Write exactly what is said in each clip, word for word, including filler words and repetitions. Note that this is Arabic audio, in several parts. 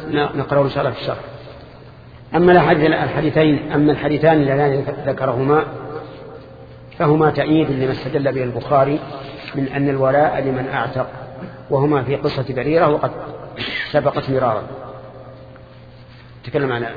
نقرأه إن شاء الله في الشرح. أما الحديثين أما الحديثان اللذان ذكرهما فهما تأييد لما استدل به البخاري من أن الولاء لمن أعتق، وهما في قصة بريرة وقد سبقت مرارا. تكلم على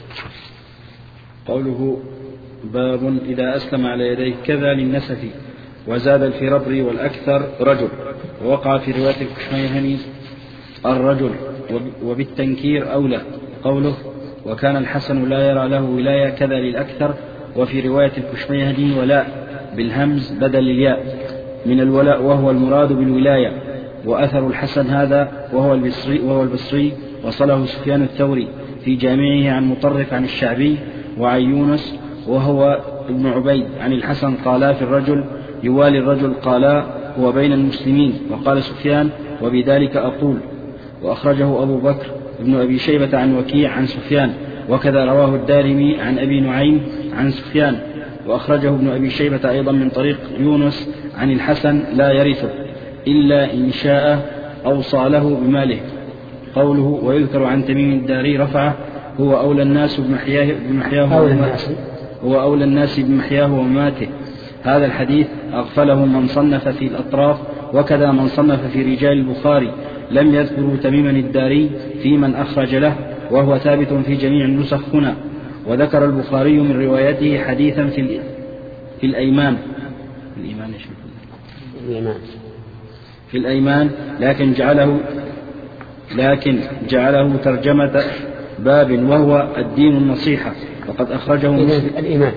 قوله باب إذا أسلم على يديه كذا للنسف، وزاد الفربري والأكثر رجل، ووقع في رواية الكشميهني الرجل وبالتنكير أولى. قوله وكان الحسن لا يرى له ولاية كذا للأكثر، وفي رواية الكشميهني ولاء بالهمز بدل الياء من الولاء وهو المراد بالولاية. وأثر الحسن هذا وهو البصري, وهو البصري وصله سفيان الثوري في جامعه عن مطرف عن الشعبي وعن يونس وهو ابن عبيد عن الحسن قالا في الرجل يوالي الرجل قالا هو بين المسلمين. وقال سفيان وبذلك أقول. وأخرجه أبو بكر ابن أبي شيبة عن وكيع عن سفيان، وكذا رواه الدارمي عن أبي نعيم عن سفيان. وأخرجه ابن أبي شيبة أيضا من طريق يونس عن الحسن لا يرثه إلا إن شاء أوصى له بماله. قوله ويذكر عن تميم الداري رفعه هو أولى الناس بمحياه, بمحياه ومماته هو أولى الناس بمحياه ومماته. هذا الحديث أغفله من صنف في الأطراف، وكذا من صنف في رجال البخاري لم يذكروا تميما الداري في من أخرج له، وهو ثابت في جميع النسخ هنا. وذكر البخاري من روايته حديثا في في الأيمان في الإيمان في الأيمان لكن جعله لكن جعله ترجمة باب وهو الدين النصيحة. وقد أخرجه الإيمان.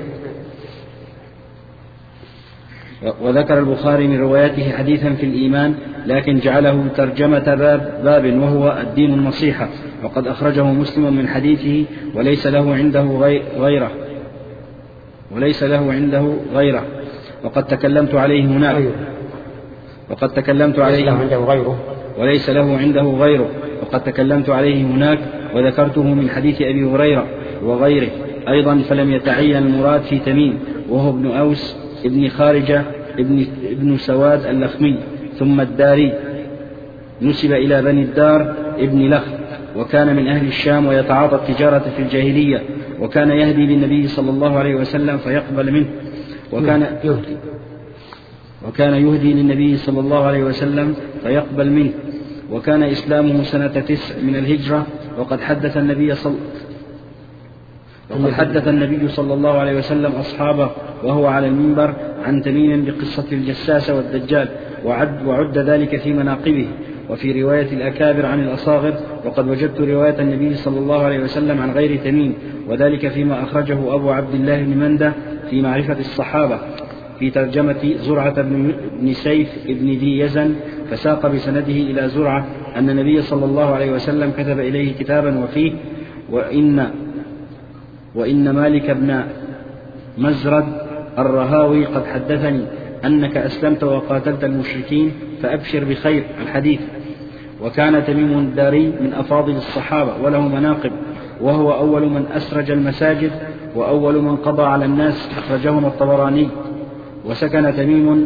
وذكر البخاري من روايته حديثا في الإيمان لكن جعله ترجمة باب, باب وهو الدين النصيحة. وقد أخرجه مسلم من حديثه وليس له عنده غيره وليس له عنده غيره وقد تكلمت عليه هناك وقد تكلمت عليه وليس له عنده غيره وقد تكلمت عليه هناك وذكرته من حديث أبي هريرة وغيره أيضا. فلم يتعين المراد في تميم وهو ابن أوس ابن خارجة ابن, ابن سواد اللخمي ثم الداري، نسب إلى بني الدار ابن لخ، وكان من أهل الشام ويتعاطى التجارة في الجاهلية، وكان يهدي للنبي صلى الله عليه وسلم فيقبل منه وكان يهدي وكان يهدي للنبي صلى الله عليه وسلم فيقبل منه وكان إسلامه سنة تسع من الهجرة. وقد حدث النبي صلى وقد حدث النبي صلى الله عليه وسلم أصحابه وهو على المنبر عن تميم بقصة الجساس والدجال، وعد, وعد ذلك في مناقبه. وفي رواية الأكابر عن الأصاغر وقد وجدت رواية النبي صلى الله عليه وسلم عن غير تميم، وذلك فيما أخرجه أبو عبد الله بن مندة في معرفة الصحابة في ترجمة زرعة بن سيف بن ذي يزن، فساق بسنده إلى زرعة أن النبي صلى الله عليه وسلم كتب إليه كتابا وفيه وإن, وإن مالك بن مزرد الرهاوي قد حدثني أنك أسلمت وقاتلت المشركين فأبشر بخير الحديث. وكان تميم الداري من أفاضل الصحابة وله مناقب، وهو أول من أسرج المساجد وأول من قضى على الناس، أخرجهم الطبراني. وسكن تميم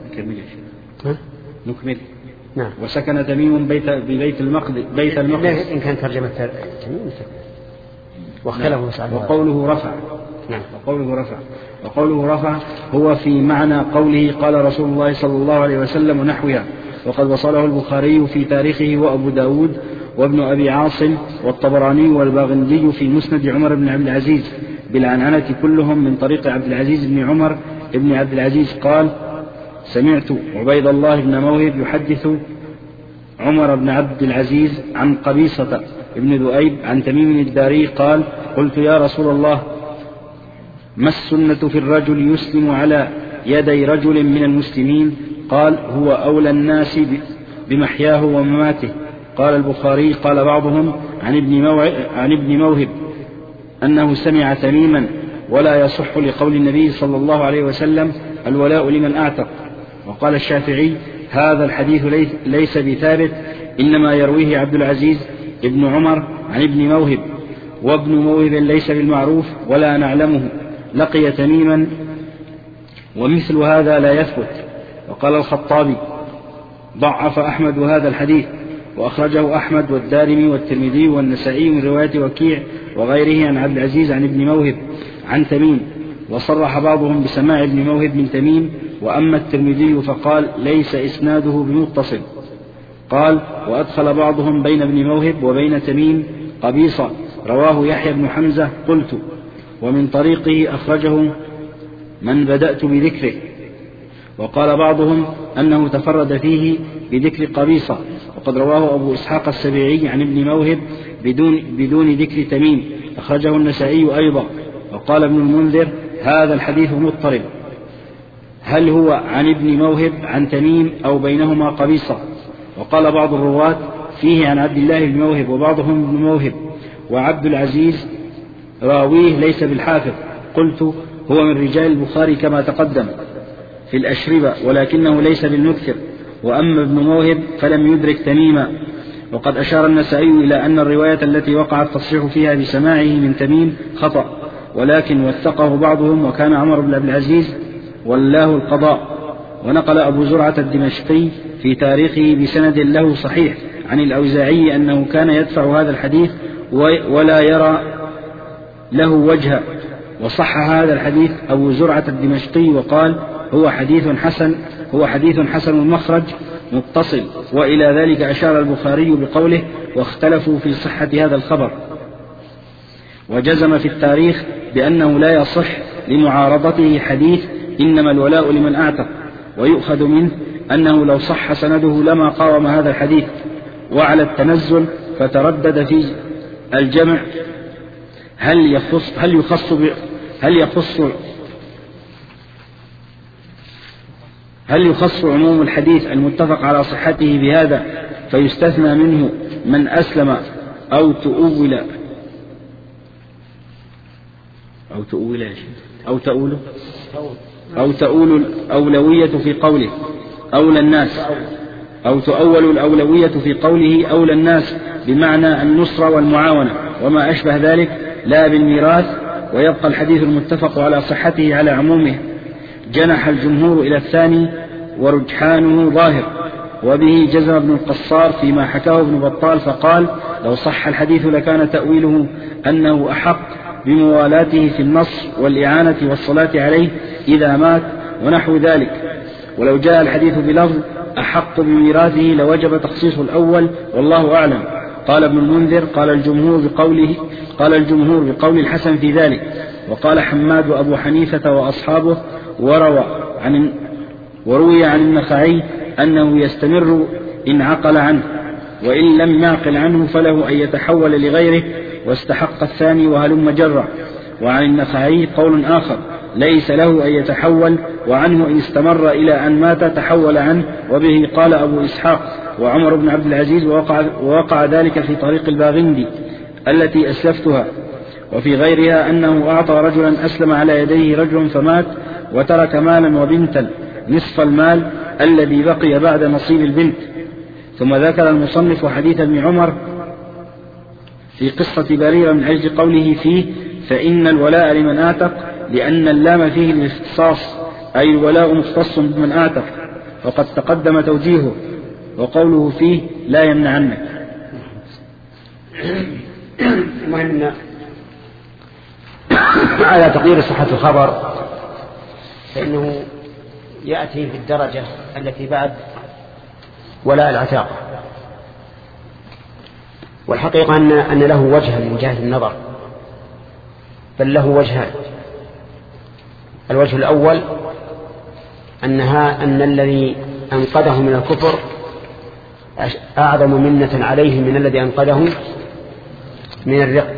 نكمل نعم. وسكن تميم بيت ببيت المقدس بيت المقدس إن كان ترجمة تميم واختلفوا. وقوله رفع نعم. وقوله رفع وقوله رفع هو في معنى قوله قال رسول الله صلى الله عليه وسلم نحوها. وقد وصله البخاري في تاريخه وأبو داود وابن أبي عاصم والطبراني والباغندي في مسند عمر بن عبد العزيز بالعنعنة كلهم من طريق عبد العزيز بن عمر ابن عبد العزيز قال سمعت عبيد الله بن موهب يحدث عمر بن عبد العزيز عن قبيصة ابن ذؤيب عن تميم الداري قال قلت يا رسول الله ما السنة في الرجل يسلم على يدي رجل من المسلمين؟ قال هو أولى الناس بمحياه ومماته. قال البخاري قال بعضهم عن ابن, عن ابن موهب أنه سمع تميما ولا يصح لقول النبي صلى الله عليه وسلم الولاء لمن أعتق. وقال الشافعي هذا الحديث ليس بثابت إنما يرويه عبد العزيز ابن عمر عن ابن موهب، وابن موهب ليس بالمعروف ولا نعلمه لقي تميما ومثل هذا لا يثبت. وقال الخطابي ضعف أحمد هذا الحديث وأخرجه أحمد والدارمي والترمذي والنسائي من رواية وكيع وغيره عن عبد العزيز عن ابن موهب عن تميم، وصرح بعضهم بسماع ابن موهب من تميم. وأما الترمذي فقال ليس إسناده بمتصل. قال وأدخل بعضهم بين ابن موهب وبين تميم قبيصة رواه يحيى بن حمزة قلت، ومن طريقه أخرجه من بدأت بذكره. وقال بعضهم أنه تفرد فيه بذكر قبيصة، وقد رواه أبو إسحاق السبيعي عن ابن موهب بدون, بدون ذكر تميم، أخرجه النسائي أيضا. وقال ابن المنذر هذا الحديث مضطرب، هل هو عن ابن موهب عن تميم أو بينهما قبيصة؟ وقال بعض الرواة فيه عن عبد الله بن موهب وبعضهم ابن موهب، وعبد العزيز راويه ليس بالحافظ. قلت هو من رجال البخاري كما تقدم في الأشربة ولكنه ليس بالمكثر. وأما ابن موهب فلم يدرك تميما. وقد أشار النسائي إلى أن الرواية التي وقع التصريح فيها بسماعه من تميم خطأ، ولكن وثقه بعضهم وكان عمر بن عبد العزيز والله القضاء. ونقل أبو زرعة الدمشقي في تاريخه بسند له صحيح عن الأوزاعي أنه كان يدفع هذا الحديث ولا يرى له وجها، وصح هذا الحديث أبو زرعة الدمشقي وقال هو حديث حسن هو حديث حسن المخرج متصل. وإلى ذلك أشار البخاري بقوله واختلفوا في صحة هذا الخبر، وجزم في التاريخ بأنه لا يصح لمعارضته حديث إنما الولاء لمن أعتق، ويؤخذ منه أنه لو صح سنده لما قاوم هذا الحديث. وعلى التنزل فتردد في الجمع هل يخص هل يخص هل يخص هل يخص عموم الحديث المتفق على صحته بهذا فيستثنى منه من أسلم أو تؤول أو تؤول أو تؤول أو تؤول الأولوية في قوله أولى الناس أو تؤول الأولوية في قوله أولى الناس بمعنى النصرة والمعاونة وما أشبه ذلك لا بالميراث، ويبقى الحديث المتفق على صحته على عمومه. جنح الجمهور إلى الثاني ورجحانه ظاهر، وبه جزم ابن القصار فيما حكاه ابن بطال فقال لو صح الحديث لكان تأويله أنه أحق بموالاته في النصر والإعانة والصلاة عليه إذا مات ونحو ذلك. ولو جاء الحديث بلفظ أحق بميراثه لوجب تخصيص الأول والله أعلم. قال ابن المنذر قال الجمهور بقوله قال الجمهور بقول الحسن في ذلك. وقال حماد وأبو حنيفة وأصحابه وروى عن وروي عن النخعي أنه يستمر إن عقل عنه، وإن لم يعقل عنه فله أن يتحول لغيره واستحق الثاني وهلم جرة. وعن النخعي قول آخر ليس له أن يتحول، وعنه إن استمر إلى أن مات تحول عنه، وبه قال أبو إسحاق وعمر بن عبد العزيز، ووقع, ووقع ذلك في طريق الباغندي التي أسلفتها. وفي غيرها أنه أعطى رجلا أسلم على يديه رجل فمات وترك مالا وبنتا نصف المال الذي بقي بعد نصيب البنت. ثم ذكر المصنف حديث ابن عمر في قصة بريرة من أجل قوله فيه فإن الولاء لمن آتق، لأن اللام فيه الاختصاص أي الولاء مختص بمن آتق، وقد تقدم توجيهه. وقوله فيه لا يمنع عنك. المهم على تقدير صحة الخبر فإنه يأتي في الدرجة التي بعد ولاء العتاق، والحقيقة أن, أن له وجها من جهة النظر، بل له وجهان. الوجه الأول أنها أن الذي أنقذه من الكفر أعظم منة عليه من الذي أنقذه من الرق.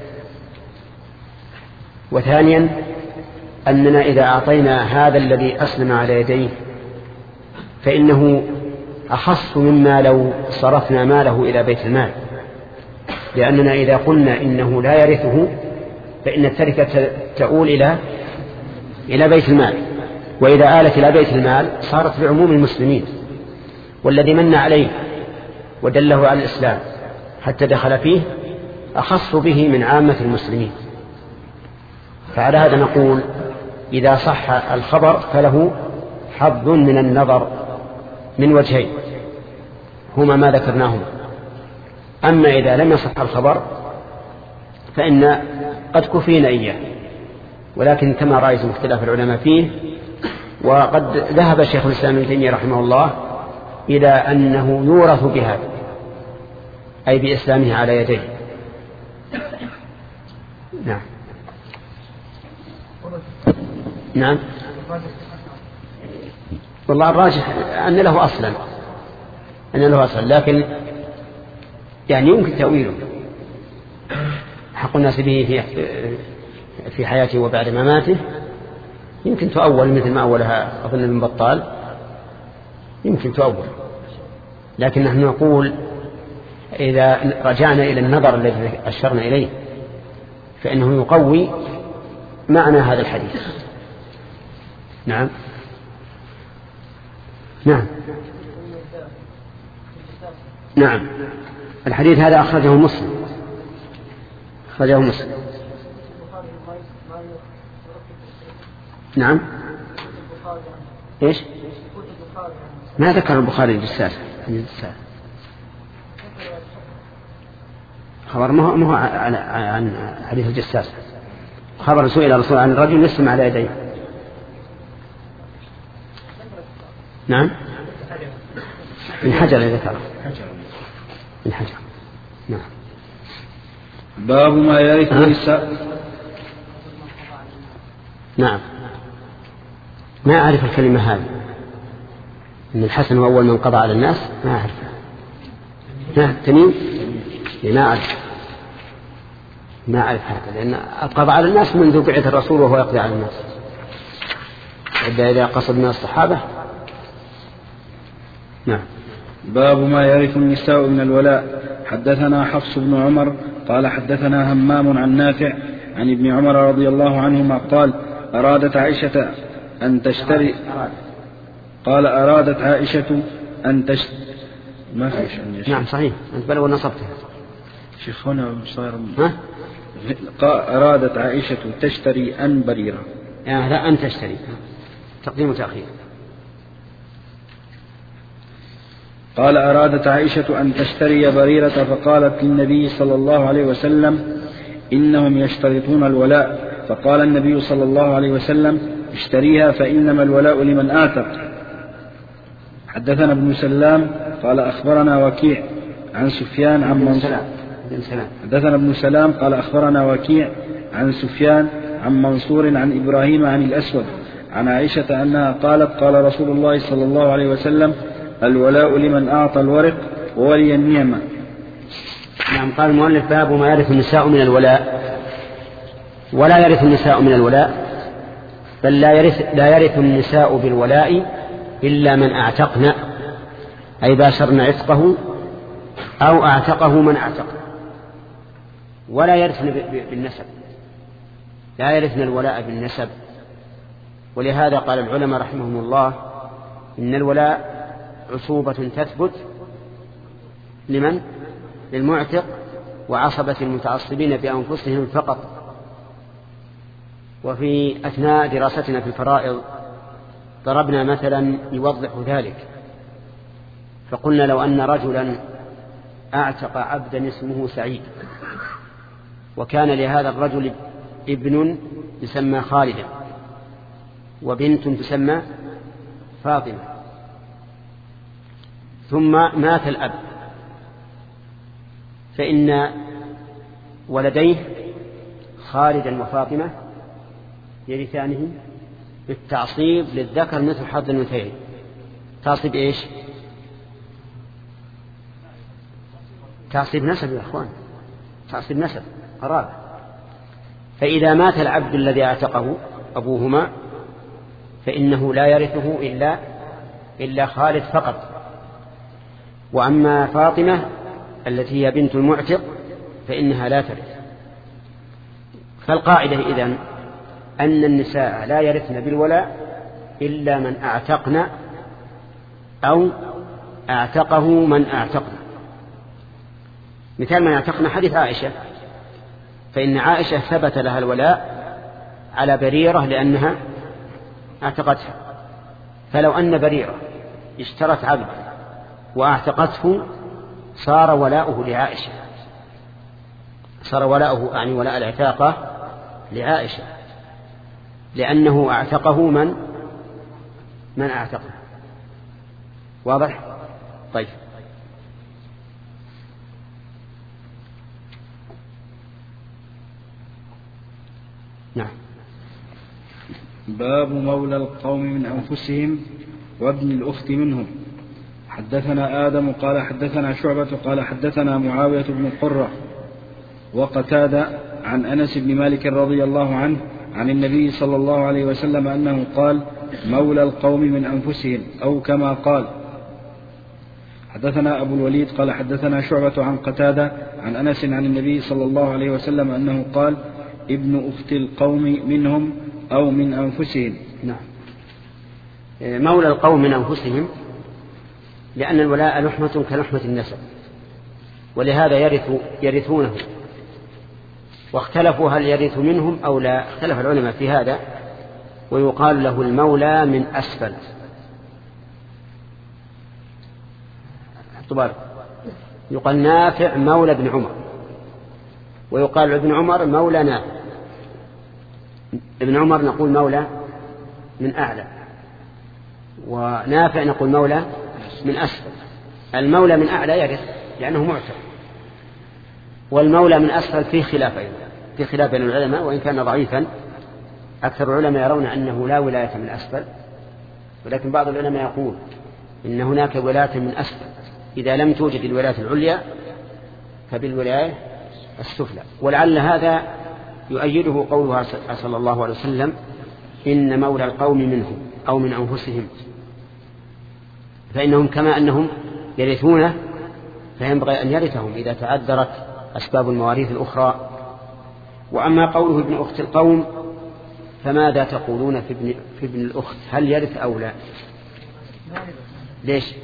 وثانيا أننا إذا أعطينا هذا الذي أسلم على يديه فإنه أخص مما لو صرفنا ماله إلى بيت المال، لأننا إذا قلنا إنه لا يرثه فإن التركة تؤول إلى إلى بيت المال، وإذا آلت إلى بيت المال صارت بعموم المسلمين، والذي من عليه ودله على الإسلام حتى دخل فيه أخص به من عامة المسلمين. فعلى هذا نقول إذا صح الخبر فله حظ من النظر من وجهين هما ما ذكرناهما. أما إذا لم يصح الخبر فإن قد كفينا إياه، ولكن كما رأيتم اختلاف العلماء فيه. وقد ذهب شيخ الإسلام ابن تيمية رحمه الله إلى أنه يورث بهذا، أي بإسلامه على يديه. نعم نعم والله الراجح أن له أصلا أن له أصلا لكن يعني يمكن تأويله. حق الناس به في في حياته وبعد مماته يمكن تؤول مثل ما أولها أظن ابن بطال، يمكن تؤول. لكن نحن نقول إذا رجعنا إلى النظر الذي أشرنا إليه فإنه يقوي معنى هذا الحديث. نعم نعم نعم الحديث هذا أخرجه مسلم أخرجه مسلم نعم إيش ما ذكر البخاري الجساس خبر ما هو عن حديث الجساس، خبر سئل الرسول عن الرجل يسلم على يديه. نعم من حجر ذكره من حجر. نعم باب ما يرث النساء. نعم ما أعرف الكلمة هذه، إن الحسن هو أول من قضى على الناس، ما أعرفها. نعم تميم ما أعرف ما أعرف هذا، لأن القضاء على الناس منذ بعث الرسول وهو يقضي على الناس. إذا قصد من الصحابة. نعم باب ما يرث النساء من الولاء. حدثنا حفص بن عمر قال حدثنا همام عن نافع عن ابن عمر رضي الله عنهما قال أرادت عائشة أن تشتري قال أرادت عائشة أن تشتري ما فيش أن نعم صحيح أنت بلغ نصبتها شيخ هنا صار أرادت عائشة تشتري أن بريرة يعني لا أن تشتري تقديم وتأخير. قال أرادت عائشة أن تشتري بريرة فقالت للنبي صلى الله عليه وسلم إنهم يشترطون الولاء، فقال النبي صلى الله عليه وسلم اشتريها فإنما الولاء لمن آتق. حدثنا ابن سلام قال أخبرنا وكيع عن سفيان عن منصور حدثنا ابن سلام قال أخبرنا وكيع عن سفيان عن منصور عن إبراهيم عن الأسود عن عائشة أنها قالت قال رسول الله صلى الله عليه وسلم الولاء لمن أعطى الورق وولي النعمة. نعم قال المؤلف باب ما يرث النساء من الولاء. ولا يرث النساء من الولاء بل لا يرث, لا يرث النساء بالولاء إلا من أعتقن، أي باشرن عتقه أو أعتقه من أعتق. ولا يرثن بالنسب، لا يرثن الولاء بالنسب. ولهذا قال العلماء رحمهم الله إن الولاء عصوبة تثبت لمن؟ للمعتق وعصبة المتعصبين بأنفسهم فقط. وفي أثناء دراستنا في الفرائض ضربنا مثلا يوضح ذلك، فقلنا لو أن رجلا أعتق عبدا اسمه سعيد وكان لهذا الرجل ابن يسمى خالدا وبنت تسمى فاطمة، ثم مات الأب، فإن ولديه خالدا وفاطمة يرثانه بالتعصيب للذكر مثل حظ الأنثيين. تعصيب إيش؟ تعصيب نسب يا أخوان، تعصيب نسب قرابة. فإذا مات العبد الذي اعتقه أبوهما فإنه لا يرثه إلا إلا خالد فقط. وأما فاطمة التي هي بنت المعتق فإنها لا ترث. فالقاعدة إذن أن النساء لا يرثن بالولاء إلا من أعتقن أو أعتقه من أعتقن. مثال من أعتقن حديث عائشة، فإن عائشة ثبت لها الولاء على بريرة لأنها اعتقتها. فلو أن بريرة اشترت عبد وأعتقته صار ولاؤه لعائشة، صار ولاؤه يعني ولاء العتاقة لعائشة، لأنه أعتقه من من أعتقه. واضح؟ طيب. نعم. باب مولى القوم من أنفسهم وابن الأخت منهم. حدثنا آدم قال حدثنا شعبة قال حدثنا معاوية بن قرة وقتادة عن أنس بن مالك رضي الله عنه عن النبي صلى الله عليه وسلم أنه قال مولى القوم من أنفسهم، أو كما قال. حدثنا أبو الوليد قال حدثنا شعبة عن قتادة عن أنس عن النبي صلى الله عليه وسلم أنه قال ابن أخت القوم منهم أو من أنفسهم. نعم. مولى القوم من أنفسهم، لأن الولاء لحمة كلحمة النسب، ولهذا يرث يرثونه. واختلفوا هل يرث منهم أو لا، اختلف العلماء في هذا. ويقال له المولى من أسفل. يقال نافع مولى ابن عمر، ويقال ابن عمر مولى نافع. ابن عمر نقول مولى من أعلى، ونافع نقول مولى من أسفل. المولى من أعلى يرث لأنه معتق، والمولى من أسفل فيه خلاف أيضا، في خلاف بين العلماء، وإن كان ضعيفا. أكثر العلماء يرون أنه لا ولاية من أسفل، ولكن بعض العلماء يقول إن هناك ولاية من أسفل، إذا لم توجد الولاية العليا فبالولاية السفلى. ولعل هذا يؤيده قوله صلى الله عليه وسلم إن مولى القوم منهم أو من أنفسهم، فإنهم كما أنهم يرثونه فينبغي أن يرثهم إذا تعذرت أسباب المواريث الأخرى. وأما قوله ابن أخت القوم فماذا تقولون في ابن, في ابن الأخت، هل يرث أو لا؟ ليش؟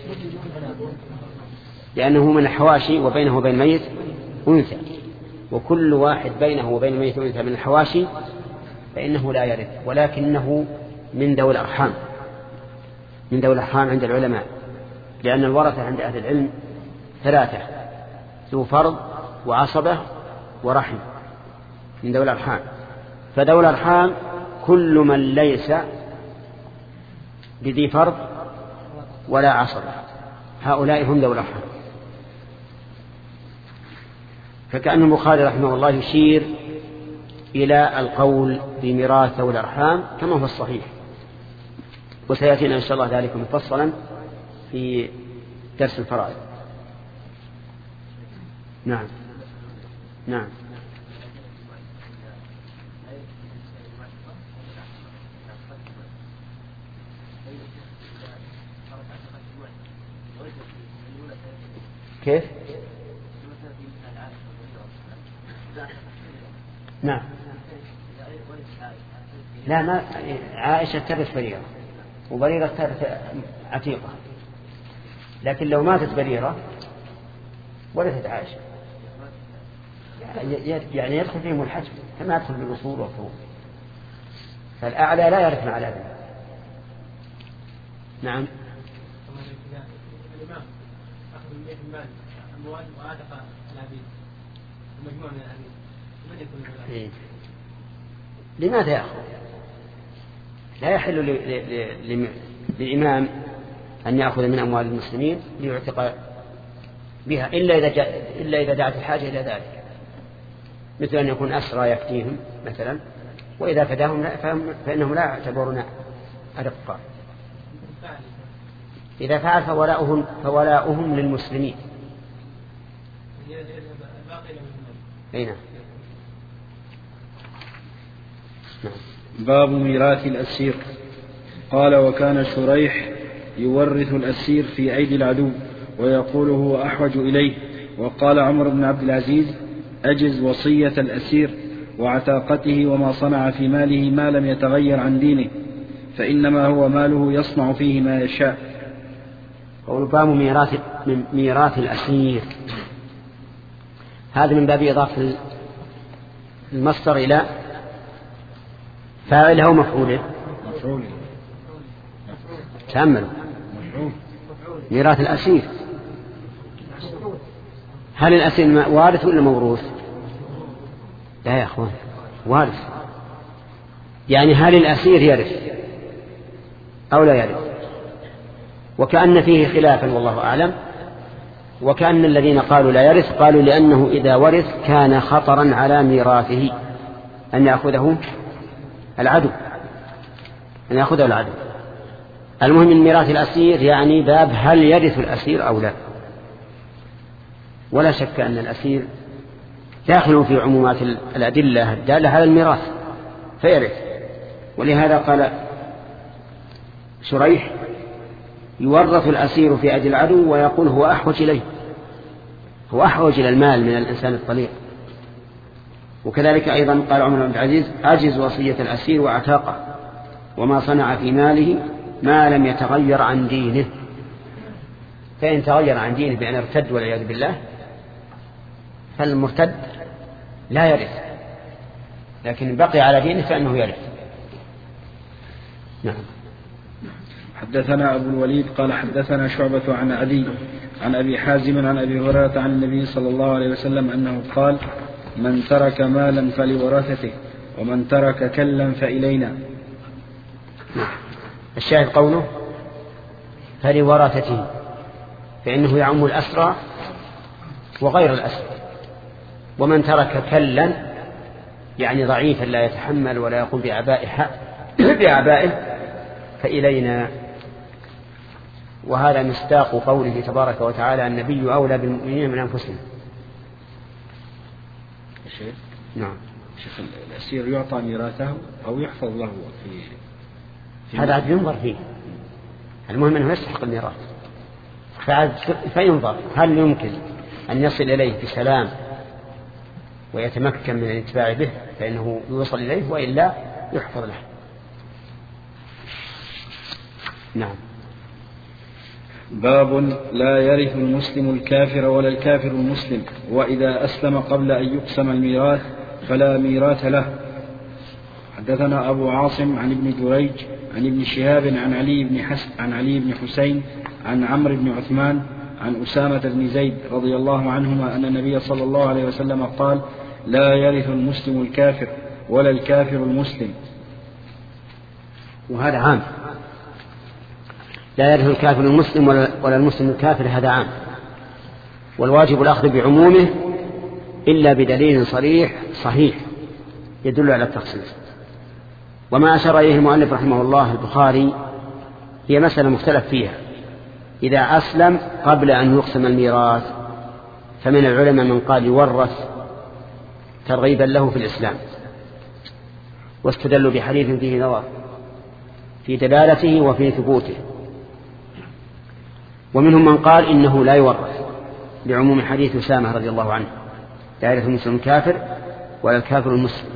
لأنه من الحواشي وبينه وبين الميت أنثى، وكل واحد بينه وبين الميت أنثى من الحواشي فإنه لا يرث، ولكنه من ذوي الأرحام، من ذوي الأرحام عند العلماء، لأن الورثة عند أهل العلم ثلاثة: ذو فرض وعصبة ورحم، من ذوي الأرحام. فذوي الأرحام كل من ليس بذي فرض ولا عصبة، هؤلاء هم ذوي الأرحام. فكأن البخاري رحمه الله يشير إلى القول بميراث ذوي الأرحام كما هو الصحيح، وسيأتينا إن شاء الله ذلك مفصلا في درس الفرائض. نعم نعم. كيف؟ نعم. لا، ما عائشة ترث بريرة، وبريرة ترث عتيقة، لكن لو ماتت بريرة ورثت عائشة، يعني يدخل فيهم الحجم كما يدخل بالأصول والفروع، فالأعلى لا يرث مع الأدنى. نعم. إيه. لماذا يأخذ؟ لا يحل للإمام أن يأخذ من أموال المسلمين ليعتق بها إلا إذا جاء إلا إذا دعت الحاجة إلى ذلك، مثل أن يكون أسرى يفتيهم مثلا، وإذا فداهم فإنهم لا يعتبرون أرقاء. إذا فعل فولاؤهم فولاؤهم للمسلمين. أين؟ باب ميراث الأسير. قال: وكان شريح يورث الأسير في أيدي العدو ويقول هو أحوج إليه. وقال عمر بن عبد العزيز: أجز وصية الأسير وعتاقته وما صنع في ماله ما لم يتغير عن دينه، فإنما هو ماله يصنع فيه ما يشاء. قول باب ميراث من ميراث الأسير، هذا من باب إضافة المصدر إلى فاعله أو مفعوله. تأملوا: ميراث الأسير هل الأسير وارث ولا موروث؟ لا يا أخوان، وارث. يعني هل الأسير يرث أو لا يرث؟ وكأن فيه خلافا والله أعلم. وكأن الذين قالوا لا يرث قالوا لأنه إذا ورث كان خطرا على ميراثه أن يأخذه العدو أن يأخذه العدو. المهم من ميراث الأسير يعني باب هل يرث الأسير أو لا. ولا شك أن الأسير داخل في عمومات الأدلة الدالة على الميراث فيرث. ولهذا قال شريح يورث الأسير في أيدي العدو ويقول هو أحوج إليه، هو أحوج إلى المال من الإنسان الطليق. وكذلك أيضا قال عمر بن عبد العزيز عجز وصية الأسير وعتاقه وما صنع في ماله ما لم يتغير عن دينه. فإن تغير عن دينه بأن ارتد والعياذ بالله فالمرتد لا يرث، لكن بقي على دينه فإنه يرث. نعم. حدثنا أبو الوليد قال حدثنا شعبة عن أبي عن أبي حازم عن أبي هريرة عن النبي صلى الله عليه وسلم أنه قال من ترك مالا فلورثته ومن ترك كلا فإلينا. الشاهد قوله فلورثته، فإنه يعم الأسرى وغير الأسرى. ومن ترك كلا يعني ضعيفا لا يتحمل ولا يقوم بأعبائه فإلينا. وهذا مصداق قوله تبارك وتعالى النبي أولى بالمؤمنين من أنفسهم. الشيخ نعم. شيخ الأسير يعطى ميراثه أو يحفظ له في, في هذا عاد ينظر فيه. المهم أنه يستحق الميراث فينظر هل يمكن أن يصل إليه بسلام ويتمكن من الاتباع به فإنه يوصل إليه، وإلا يحفظ له. نعم. باب لا يرث المسلم الكافر ولا الكافر المسلم، وإذا أسلم قبل أن يقسم الميراث فلا ميراث له. حدثنا أبو عاصم عن ابن جريج عن ابن شهاب عن علي بن حسن عن علي بن حسين عن عمرو بن عثمان عن أسامة بن زيد رضي الله عنهما أن النبي صلى الله عليه وسلم قال لا يرث المسلم الكافر ولا الكافر المسلم. وهذا عام، لا يرث الكافر المسلم ولا المسلم الكافر، هذا عام. والواجب الأخذ بعمومه إلا بدليل صريح صحيح يدل على التخصيص. وما أشار إليه المؤلف رحمه الله البخاري هي مسألة مختلف فيها. إذا أسلم قبل أن يقسم الميراث فمن العلماء من قال يورث ترغيبا له في الإسلام، واستدلوا بحديث فيه نظر في دلالته وفي ثبوته. ومنهم من قال إنه لا يورث لعموم حديث أسامة رضي الله عنه لا يرث المسلم الكافر ولا الكافر المسلم.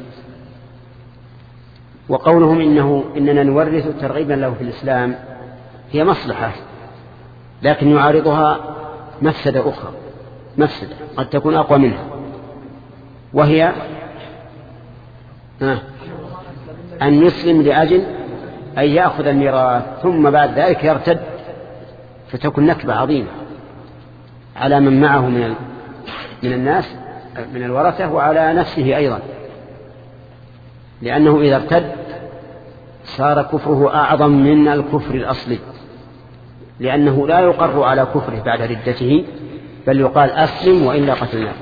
وقولهم إنه إننا نورث ترغيبا له في الإسلام هي مصلحة، لكن يعارضها مفسدة أخرى، مفسدة قد تكون أقوى منها، وهي أن يسلم لأجل أن يأخذ الميراث ثم بعد ذلك يرتد، فتكون نكبة عظيمة على من معه من من الناس من الورثة وعلى نفسه أيضا، لأنه إذا ارتد صار كفره أعظم من الكفر الأصلي، لأنه لا يقر على كفره بعد ردته بل يقال أسلم وإلا قتلناه.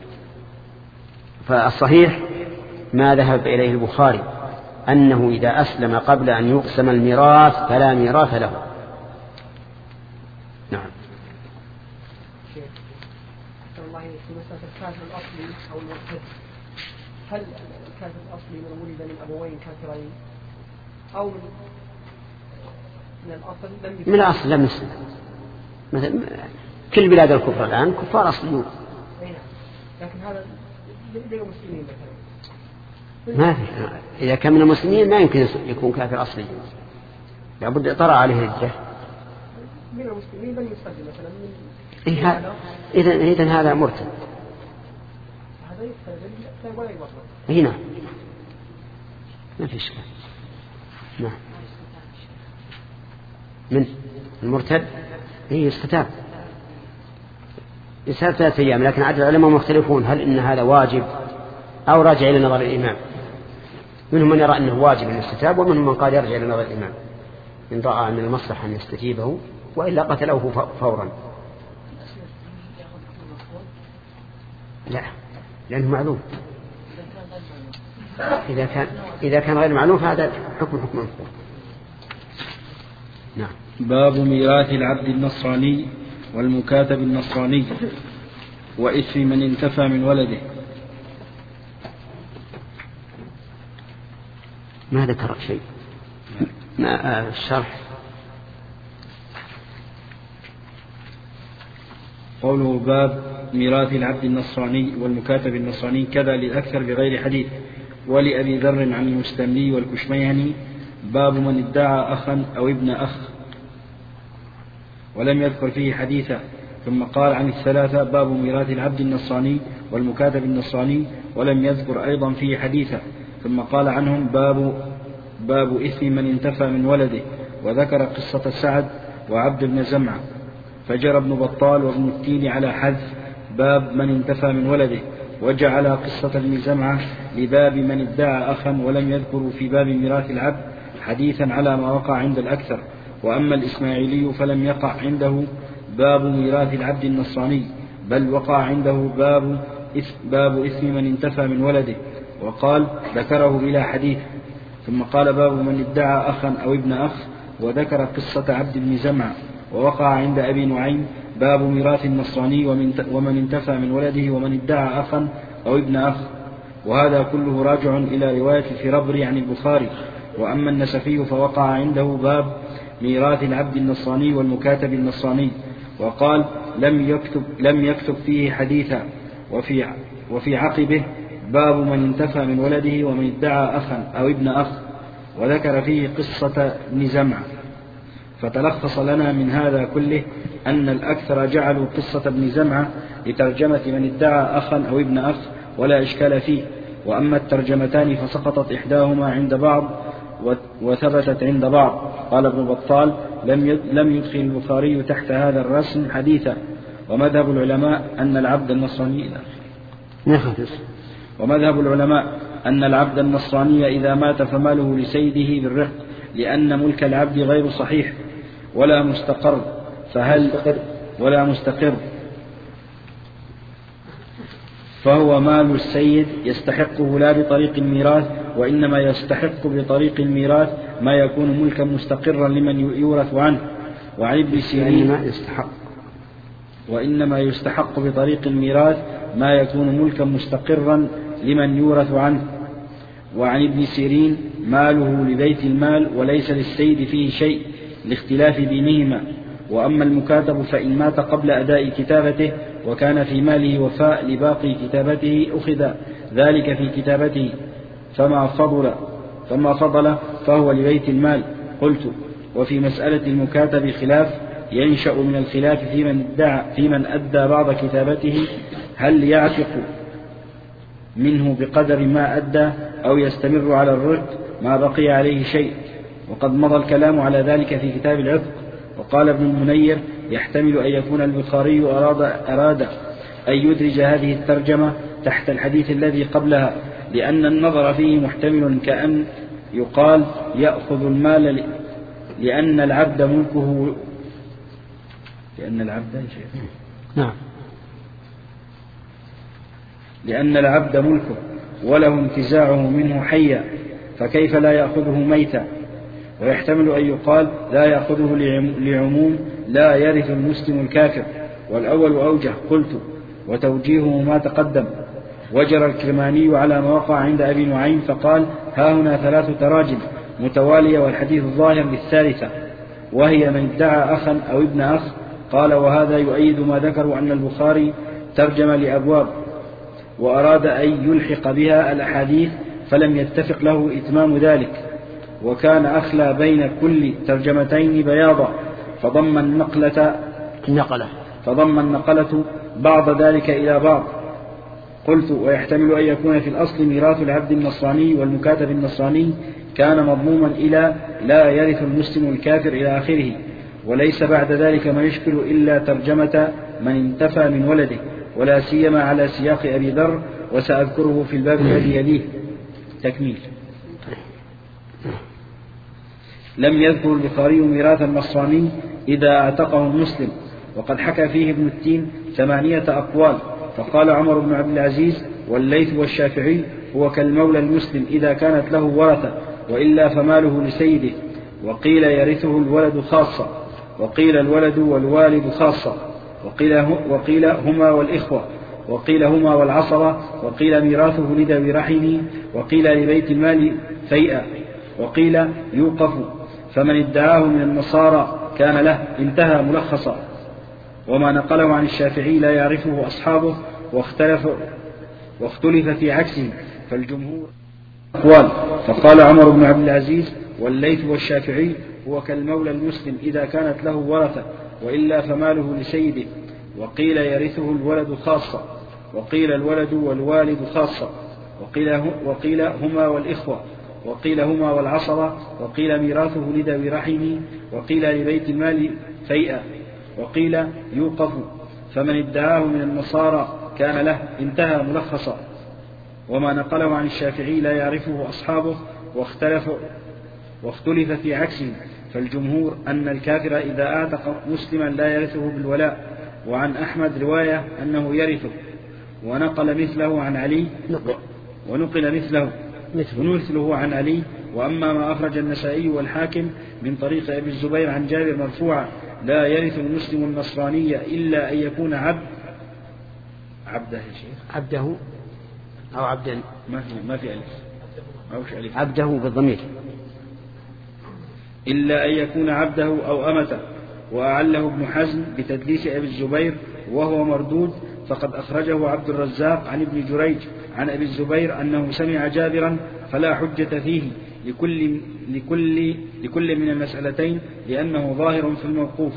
فالصحيح ما ذهب إليه البخاري أنه إذا أسلم قبل أن يقسم الميراث فلا ميراث له. نعم. الله في مسألة الكافر الأصلي أو المرتد، هل الكافر الأصلي من ولد من أبوين كافرين أو من من الأصل لم يسلم؟ من الأصل لم يسلم. مثل كل بلاد الكفر الآن كفار أصليون. لكن هذا للمسلمين مثلا ما في. إذا كان من المسلمين ما يمكن يكون كافر أصلي، لابد طرأ عليه الردة. من المسلمين بل يسلم مثلا من إيه إذا إذا هذا مرتد. هذا يستلزم ولا يورث. هنا ما في إشكال. نعم. من المرتد هي استتاب يسهل ثلاثة أيام، لكن عدد العلماء مختلفون هل إن هذا واجب أو راجع إلى نظر الإمام. منهم من يرى أنه واجب أن يستتاب، ومنهم من قال يرجع إلى نظر الإمام إن رأى من المصلحة أن يستجيبه، وإلا قتله فورا. لا، لأنه معلوم. إذا كان إذا كان غير معلوم فهذا حكم حكم مفهوم. نعم. باب ميراث العبد النصراني والمكاتب النصراني وإثم من انتفى من ولده. ما ذكر شيء. ما الشرح. قوله باب ميراث العبد النصراني والمكاتب النصراني كذا للأكثر بغير حديث. ولأبي ذر عن المستملي والكشميهني باب من ادعى أخا أو ابن أخ ولم يذكر فيه حديثا. ثم قال عن الثلاثة باب ميراث العبد النصراني والمكاتب النصراني ولم يذكر أيضا فيه حديثا. ثم قال عنهم باب باب إثم من انتفى من ولده، وذكر قصة سعد وعبد بن زمعة. فجر ابن بطال وابن التين على حذف باب من انتفى من ولده، وجعل قصة ابن زمعة لباب من ادعى أخا، ولم يذكروا في باب ميراث العبد حديثا على ما وقع عند الأكثر. وأما الإسماعيلي فلم يقع عنده باب ميراث العبد النصراني، بل وقع عنده باب باب إثم من انتفى من ولده، وقال ذكره بلا حديث. ثم قال باب من ادعى أخا أو ابن أخ، وذكر قصة عبد بن زمعة. ووقع عند أبي نعيم باب ميراث النصراني ومن انتفى من ولده ومن ادعى أخا أو ابن أخ، وهذا كله راجع إلى رواية الفربري عن البخاري. وأما النسفي فوقع عنده باب ميراث العبد النصراني والمكاتب النصراني، وقال لم يكتب, لم يكتب فيه حديثا. وفي, وفي عقبه باب من انتفى من ولده ومن ادعى أخا أو ابن أخ، وذكر فيه قصة ابن زمعة. فتلخص لنا من هذا كله أن الأكثر جعلوا قصة ابن زمعة لترجمة من ادعى أخا أو ابن أخ، ولا إشكال فيه. وأما الترجمتان فسقطت إحداهما عند بعض وثبتت عند بعض. قال ابن بطال لم يدخل البخاري تحت هذا الرسم حديثا. ومذهب العلماء أن العبد النصراني ومذهب العلماء أن العبد النصراني إذا مات فماله لسيده بالرق، لأن ملك العبد غير صحيح ولا مستقر. فهل ولا مستقر فهو مال السيد يستحقه لا بطريق الميراث، وإنما يستحق بطريق الميراث ما يكون ملكا مستقرا لمن يورث عنه. وعن ابن سيرين يستحق وإنما يستحق بطريق الميراث ما يكون ملكا مستقرا لمن يورث عنه. وعن ابن سيرين ماله لبيت المال وليس للسيد فيه شيء لاختلاف دينهما. وأما المكاتب فإن مات قبل أداء كتابته وكان في ماله وفاء لباقي كتابته أخذ ذلك في كتابته، فما فضل فما فضل فهو لبيت المال. قلت وفي مسألة المكاتب خلاف ينشأ من الخلاف في من ادعى في من أدى بعض كتابته، هل يعتق منه بقدر ما أدى أو يستمر على الرد ما بقي عليه شيء. وقد مضى الكلام على ذلك في كتاب العتق. وقال ابن المنير يحتمل أن يكون البخاري أراد, أراد أن يدرج هذه الترجمة تحت الحديث الذي قبلها، لأن النظر فيه محتمل كأن يقال يأخذ المال لأن العبد ملكه لأن العبد نعم لأن العبد ملكه وله انتزاعه منه حيا، فكيف لا يأخذه ميتا. ويحتمل أن يقال لا يأخذه لعموم لا يرث المسلم الكافر، والأول أوجه. قلت وتوجيهه ما تقدم. وجر الكرماني على ما وقع عند أبي نعيم فقال ها هنا ثلاث تراجم متوالية والحديث الظاهر للثالثة، وهي من ادعى أخا أو ابن أخ. قال وهذا يؤيد ما ذكروا أن البخاري ترجم لأبواب وأراد أن يلحق بها الأحاديث فلم يتفق له إتمام ذلك، وكان أخلى بين كل ترجمتين بياضا، فضم النقلة النقلة فضم النقلة بعض ذلك إلى بعض. قلت ويحتمل أن يكون في الأصل ميراث العبد النصراني والمكاتب النصراني كان مضموما إلى لا يرث المسلم الكافر إلى آخره، وليس بعد ذلك ما يشكل إلا ترجمة من انتفى من ولده، ولا سيما على سياق أبي ذر، وسأذكره في الباب الذي يليه. تكميل. لم يذكر البخاري ميراث النصراني إذا اعتقه مسلم، وقد حكى فيه ابن التين ثمانية أقوال، فقال عمر بن عبد العزيز والليث والشافعي هو كالمولى المسلم إذا كانت له ورثة، وإلا فماله لسيده. وقيل يرثه الولد خاصة، وقيل الولد والوالد خاصة، وقيل, وقيل هما والإخوة، وقيل هما والعصرة، وقيل ميراثه لذوي رحمه، وقيل لبيت المال فيئة، وقيل يوقف، فمن ادعاه من النصارى كان له، انتهى ملخصا. وما نقله عن الشافعي لا يعرفه أصحابه، واختلف, واختلف في عكسه، فالجمهور أقوال. فقال عمر بن عبد العزيز والليث والشافعي هو كالمولى المسلم إذا كانت له ورثة، وإلا فماله لسيده. وقيل يرثه الولد خاصة، وقيل الولد والوالد خاصة، وقيل, وقيل هما والإخوة، وقيل هما والعصرة، وقيل ميراثه لذوي رحمه، وقيل لبيت المال فيئة، وقيل يوقف، فمن ادعاه من النصارى كان له، انتهى ملخصا. وما نقله عن الشافعي لا يعرفه أصحابه، واختلف, واختلف في عكسه، فالجمهور أن الكافر إذا أعتق مسلما لا يرثه بالولاء. وعن أحمد رواية أنه يرثه، ونقل مثله عن علي، ونقل مثله ونمثله عن علي. وأما ما أخرج النسائي والحاكم من طريق أبي الزبير عن جابر مرفوعا لا يرث المسلم النصرانية إلا أن يكون عبد عبده يا شيخ عبده أو عبدا، ما في ما في ألف، ما فيش ألف، عبده بالضمير، إلا أن يكون عبده أو أمته. وأعله ابن حزم بتدليس أبي الزبير وهو مردود، فقد أخرجه عبد الرزاق عن ابن جريج عن أبي الزبير أنه سمع جابرا، فلا حجة فيه لكل, لكل, لكل من المسألتين، لأنه ظاهر في الموقوف.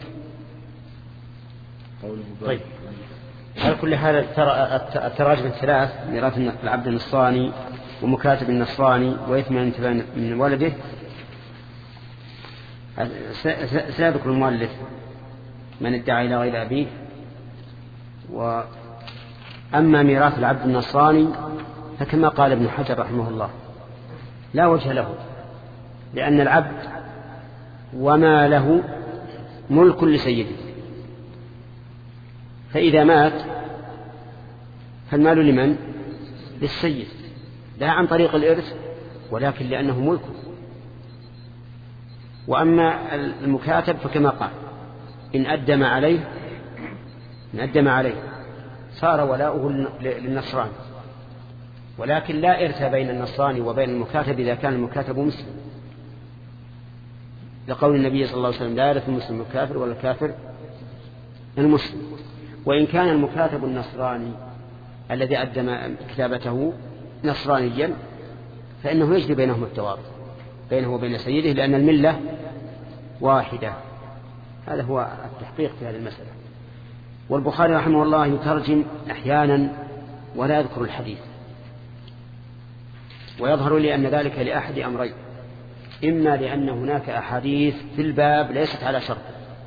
طيب، على كل حال التراجم الثلاث، ميراث العبد النصراني ومكاتب النصراني وإثم الانتباه من ولده، سيذكر المؤلف من ادعى إلى غير أبيه. وأما ميراث العبد النصراني فكما قال ابن حجر رحمه الله لا وجه له، لأن العبد وما له ملك لسيده، فإذا مات فالمال لمن؟ للسيد، لا عن طريق الإرث ولكن لأنه ملكه. وأما المكاتب فكما قال إن أدم عليه إن أدم عليه صار ولاؤه للنصراني، ولكن لا إرث بين النصراني وبين المكاتب إذا كان المكاتب مسلم، لقول النبي صلى الله عليه وسلم لا يرث المسلم الكافر ولا الكافر المسلم. وإن كان المكاتب النصراني الذي أدم كتابته نصرانيا فإنه يجري بينهم التوارث بينه وبين سيده، لأن الملة واحدة. هذا هو التحقيق في هذه المسألة. والبخاري رحمه الله يترجم أحيانا ولا يذكر الحديث، ويظهر لي أن ذلك لأحد أمرين: إما لأن هناك أحاديث في الباب ليست على شرط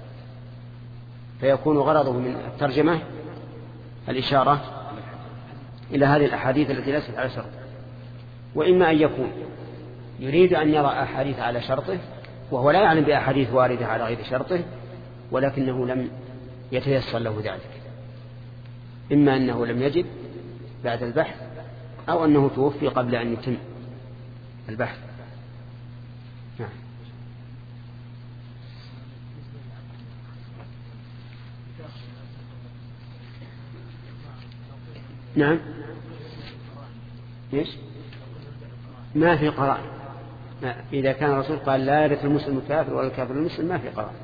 فيكون غرضه من الترجمة الإشارة إلى هذه الأحاديث التي ليست على شرط، وإما أن يكون يريد أن يرى أحاديث على شرطه وهو لا يعلم بأحاديث واردة على غير شرطه، ولكنه لم يتيسر له ذلك، إما أنه لم يجد بعد البحث أو أنه توفي قبل أن يتم البحث. نعم. نعم. إيش؟ ما في قرائن. إذا كان الرسول قال لا يرث المسلم الكافر ولا الكافر المسلم ما في قرائن.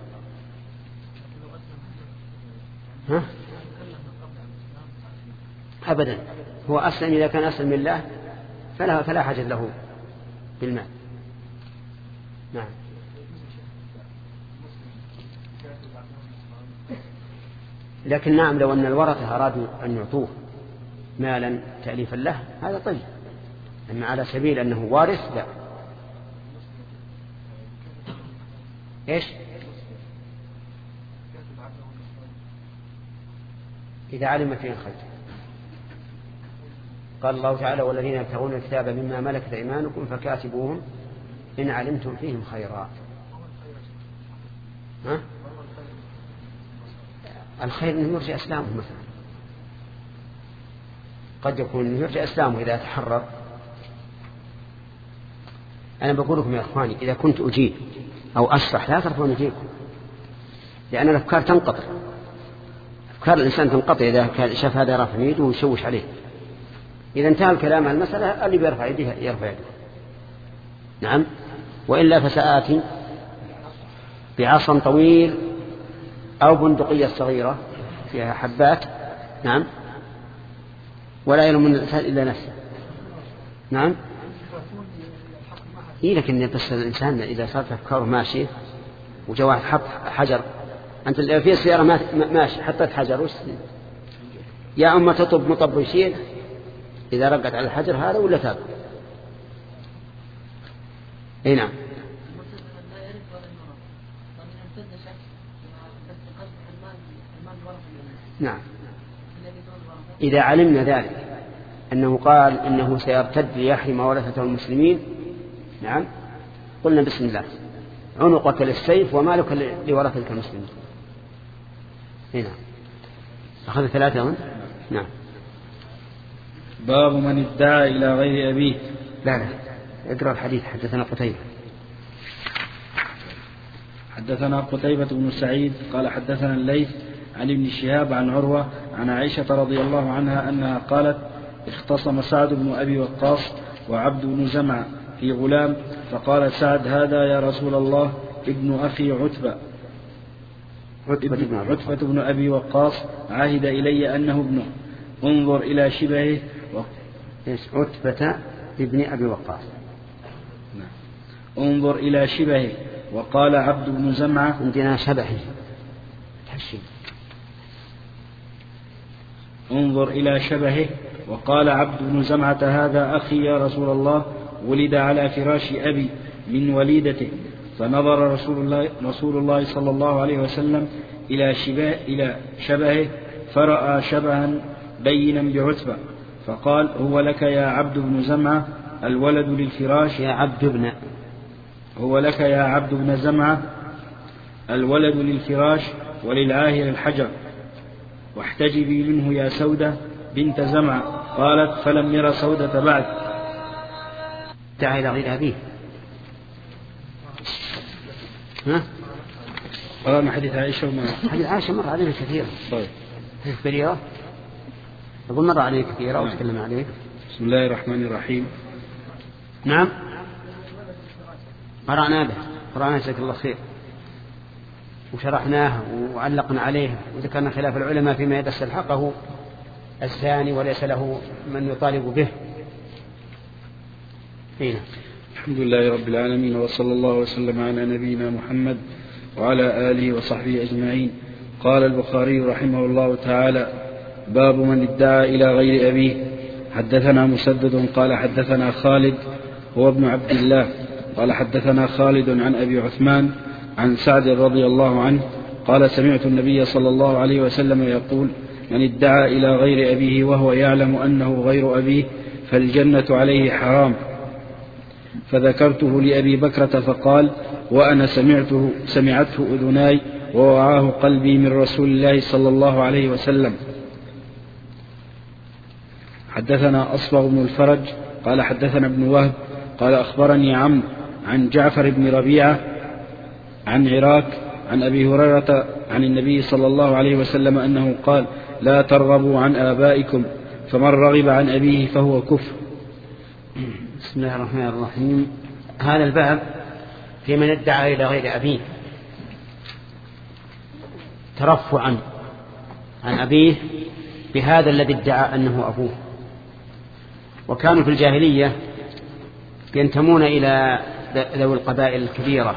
ها؟ أبدا، هو أسلم إذا كان أسلم لله فلا, فلا حاجة له بالمال. نعم. لكن نعم لو أن الورثة أرادوا أن يعطوه مالا تأليفا له هذا طيب، أما على سبيل أنه وارث لا. إيش؟ إذا علم فيهم خير. قال الله تعالى والذين يبتغون الكتاب مما ملكت أيمانكم فكاتبوهم إن علمتم فيهم خيرا. ها؟ الخير أنه يرجع إسلامه مثلا، قد يكون أنه يرجع إسلامه إذا تحرر. أنا بقول لكم يا أخواني إذا كنت أجيب أو أشرح لا ترفعون أجيبكم، لأن الأفكار تنقطع، أفكار الإنسان تنقطع إذا شاف هذا رافع يده ويشوش عليه. إذا انتهى الكلام عن المسألة اللي بيرفع يده يرفع يده. نعم. وإلا فسآتي بعصا طويل أو بندقية صغيرة فيها حبات. نعم. ولا يلوم الإنسان إلا نفسه. نعم. إيه لكن بس الإنسان إذا صارت أفكاره ماشية وجاء واحد حط حجر، أنت في السيارة ماشي حطت حجر وش يا أما تطب مطب يشيل إذا رقت على الحجر هذا ولا تاب. إيه نعم. نعم. إذا علمنا ذلك أنه قال إنه سيرتد ليحرم ورثته المسلمين، نعم، قلنا بسم الله عنقك للسيف ومالك لورثتك المسلمين. هنا أخذ ثلاثة هون. نعم. باب من ادعى إلى غير أبيه. لا لا اقرأ الحديث. حدثنا قتيبة. حدثنا قتيبة بن سعيد قال حدثنا الليث عن ابن شهاب عن عروة عن عائشة رضي الله عنها أنها قالت اختصم سعد بن أبي وقاص وعبد بن زمعة في غلام، فقال سعد هذا يا رسول الله ابن أخي عتبة عتبة, عتبة بن أبي وقاص عاهد إلي أنه ابنه، انظر إلى شبهه و... عتبة ابن أبي وقاص. انظر إلى شبهه. وقال عبد بن زمعة عندنا شبهه تحشين. انظر إلى شبهه. وقال عبد بن زمعة هذا أخي يا رسول الله ولد على فراش أبي من وليدته. فنظر رسول الله, رسول الله صلى الله عليه وسلم إلى, شبه إلى شبهه فرأى شبها بينا بعتبة، فقال هو لك يا عبد بن زمعة الولد للفراش يا عبد بن هو لك يا عبد بن زمعة الولد للفراش وللعاهر الحجر، واحتجبي منه يا سودة بنت زمعة. قالت فلم ير سودة بعد. دعا إلى غير أبيه. ها؟ قرأنا حديث عائشة وما حديث عائشة مر علينا كثيرا. طيب. حديث بريرة أقول مر علينا كثيرا وتكلم عليه. بسم الله الرحمن الرحيم. نعم. قرأنا به قرأنا جزاك الله خير وشرحناه وعلقنا عليه وذكرنا خلاف العلماء فيما إذا استلحقه الزاني وليس له من يطالب به. هنا. الحمد لله رب العالمين وصلى الله وسلم على نبينا محمد وعلى آله وصحبه أجمعين. قال البخاري رحمه الله تعالى باب من ادعى إلى غير أبيه. حدثنا مسدد قال حدثنا خالد هو ابن عبد الله قال حدثنا خالد عن أبي عثمان عن سعد رضي الله عنه قال سمعت النبي صلى الله عليه وسلم يقول من ادعى إلى غير أبيه وهو يعلم أنه غير أبيه فالجنة عليه حرام. فذكرته لأبي بكرة فقال وأنا سمعته سمعته أذناي ووعاه قلبي من رسول الله صلى الله عليه وسلم. حدثنا أصبغ بن الفرج قال حدثنا ابن وهب قال أخبرني عمرو عن جعفر بن ربيعة عن عراك عن أبي هريرة عن النبي صلى الله عليه وسلم أنه قال لا ترغبوا عن آبائكم فمن رغب عن أبيه فهو كفر. بسم الله الرحمن الرحيم. هذا الباب في من ادعى إلى غير أبيه ترفعا عن أبيه بهذا الذي ادعى أنه أبوه. وكانوا في الجاهلية ينتمون إلى ذوي القبائل الكبيرة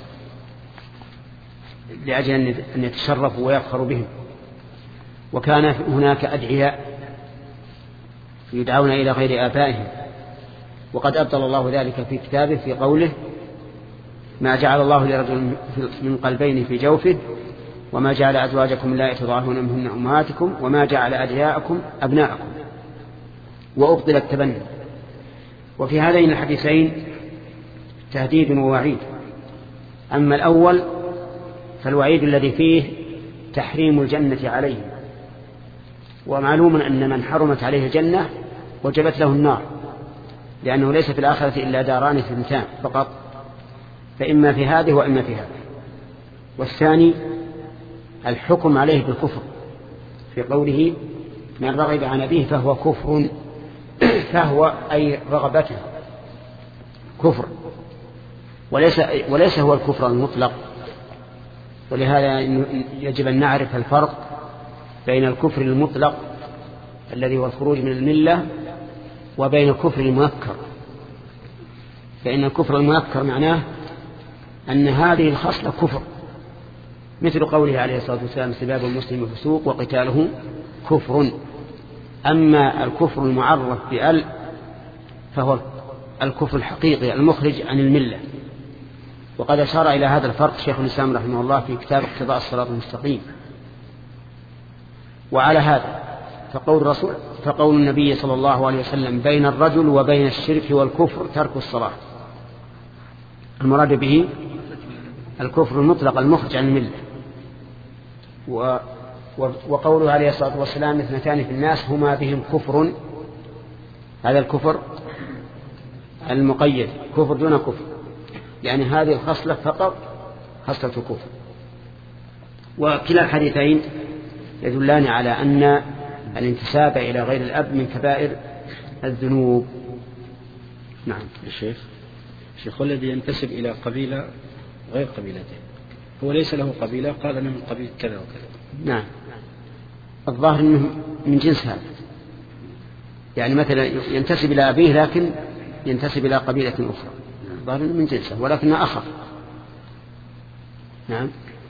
لأجل أن يتشرفوا ويفخروا بهم. وكان هناك أدعياء يدعون إلى غير آبائهم، وقد أبطل الله ذلك في كتابه في قوله ما جعل الله لرجل من قلبين في جوفه وما جعل أزواجكم اللائي تظاهرون منهن أمهاتكم وما جعل أدعياءكم أبناءكم وأبطل التبني. وفي هذين الحديثين تهديد ووعيد. أما الأول فالوعيد الذي فيه تحريم الجنة عليه، ومعلوم أن من حرمت عليه الجنة وجبت له النار، لأنه ليس في الآخرة إلا داران اثنتان فقط، فإما في هذه وإما في هذه. والثاني الحكم عليه بالكفر في قوله من رغب عن أبيه فهو كفر، فهو أي رغبته كفر، وليس, وليس هو الكفر المطلق. ولهذا يجب أن نعرف الفرق بين الكفر المطلق الذي هو الخروج من الملة وبين الكفر المنكر. فإن الكفر المنكر معناه أن هذه الخصلة كفر، مثل قوله عليه الصلاة والسلام سباب المسلم فسوق وقتاله كفر. أما الكفر المعرف بأل فهو الكفر الحقيقي المخرج عن الملة. وقد أشار إلى هذا الفرق شيخ الإسلام رحمه الله في كتاب اقتضاء الصراط المستقيم. وعلى هذا فقول الرسول فقول النبي صلى الله عليه وسلم بين الرجل وبين الشرك والكفر ترك الصلاة، المراد به الكفر المطلق المخرج عن الملة. و وقوله عليه الصلاة والسلام اثنتان في الناس هما بهم كفر، هذا الكفر المقيد كفر دون كفر، يعني هذه الخصلة فقط خصلة كفر. وكلا الحديثين يدلان على أن الانتساب إلى غير الأب من كبائر الذنوب. نعم. الشيخ الشيخ الذي ينتسب إلى قبيلة غير قبيلته هو ليس له قبيلة، قال أنه من قبيلة كذا وكذا. نعم، الظاهر أنه من جنس هذا، يعني مثلا ينتسب إلى أبيه لكن ينتسب إلى قبيلة أخرى، الظاهر أنه من جنسه ولكنه أخف. نعم.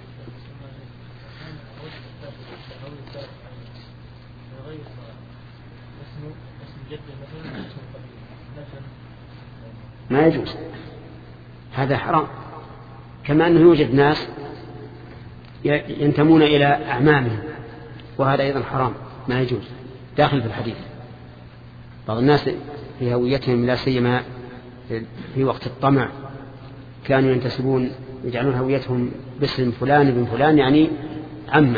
ما يجوز، هذا حرام. كما أنه يوجد ناس ينتمون إلى أعمامهم وهذا أيضا حرام، ما يجوز، داخل في الحديث. بعض الناس في هويتهم لا سيما في وقت الطمع كانوا ينتسبون يجعلون هويتهم باسم فلان ابن فلان يعني عمه.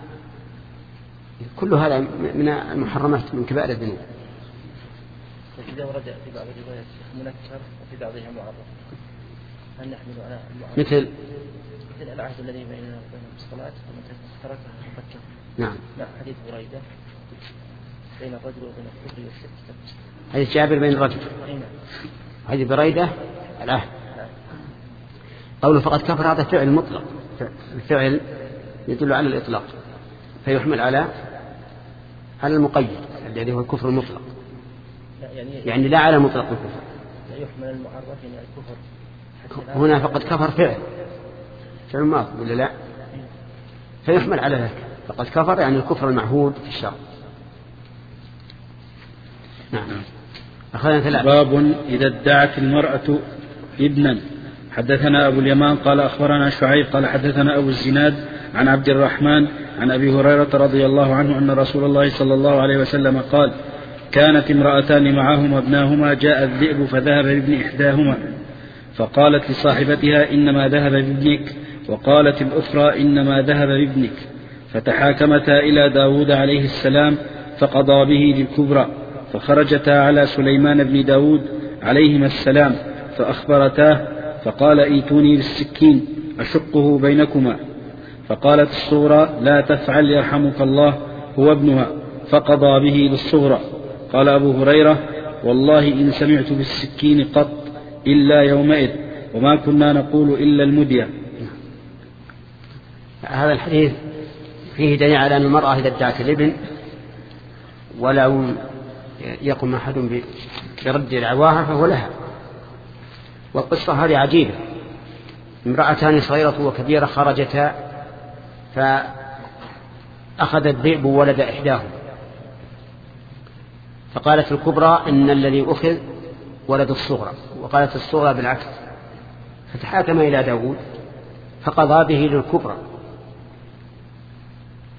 كل هذا من المحرمات من كبائر الذنوب. إذا ورد في بعض الروايات منكر وفي بعضها معرف، هل نحمل على المعرف مثل مثل العهد الذي بيننا وبين الصلاة ومن تركها فقد كفر؟ نعم. لا، حديث بريدة بين الرجل وبين الكفر والشرك. حديث جابر بين الرجل، حديث بريدة العهد. قوله فقد كفر هذا فعل مطلق، الفعل يدل على الإطلاق فيحمل على على المقيد الذي هو الكفر المطلق، يعني, يعني لا على مطلق الكفر. لا يحمل المعرف يعني الكفر هنا فقد كفر فعل فعل ماضي ولا لا؟ فيحمل على ذلك فقد كفر يعني الكفر المعهود في الشرع. نعم. أخذنا ثلاثة. باب إذا ادعت المرأة ابنا. حدثنا أبو اليمان قال أخبرنا شعيب قال حدثنا أبو الزناد عن عبد الرحمن عن أبي هريرة رضي الله عنه أن رسول الله صلى الله عليه وسلم قال كانت امرأتان معهما ابناهما جاء الذئب فذهب بابن إحداهما فقالت لصاحبتها إنما ذهب بابنك، وقالت الأخرى إنما ذهب بابنك، فتحاكمتا إلى داود عليه السلام فقضى به للكبرى، فخرجتا على سليمان بن داود عليهما السلام فأخبرتاه فقال ايتوني بالسكين أشقه بينكما، فقالت الصغرى لا تفعل يرحمك الله هو ابنها، فقضى به للصغرى. قال أبو هريرة والله إن سمعت بالسكين قط إلا يومئذ وما كنا نقول إلا المدية. هذا الحديث فيه دليل على أن المرأة إذا ادعت الابن ولو يقوم أحد برد دعواها فهو لها. والقصة هذه عجيبة، امرأتان صغيرة وكبيرة خرجتا فأخذ الذئب ولد إحداهم، فقالت الكبرى إن الذي أخذ ولد الصغرى، وقالت الصغرى بالعكس، فتحاكم إلى داود فقضى به للكبرى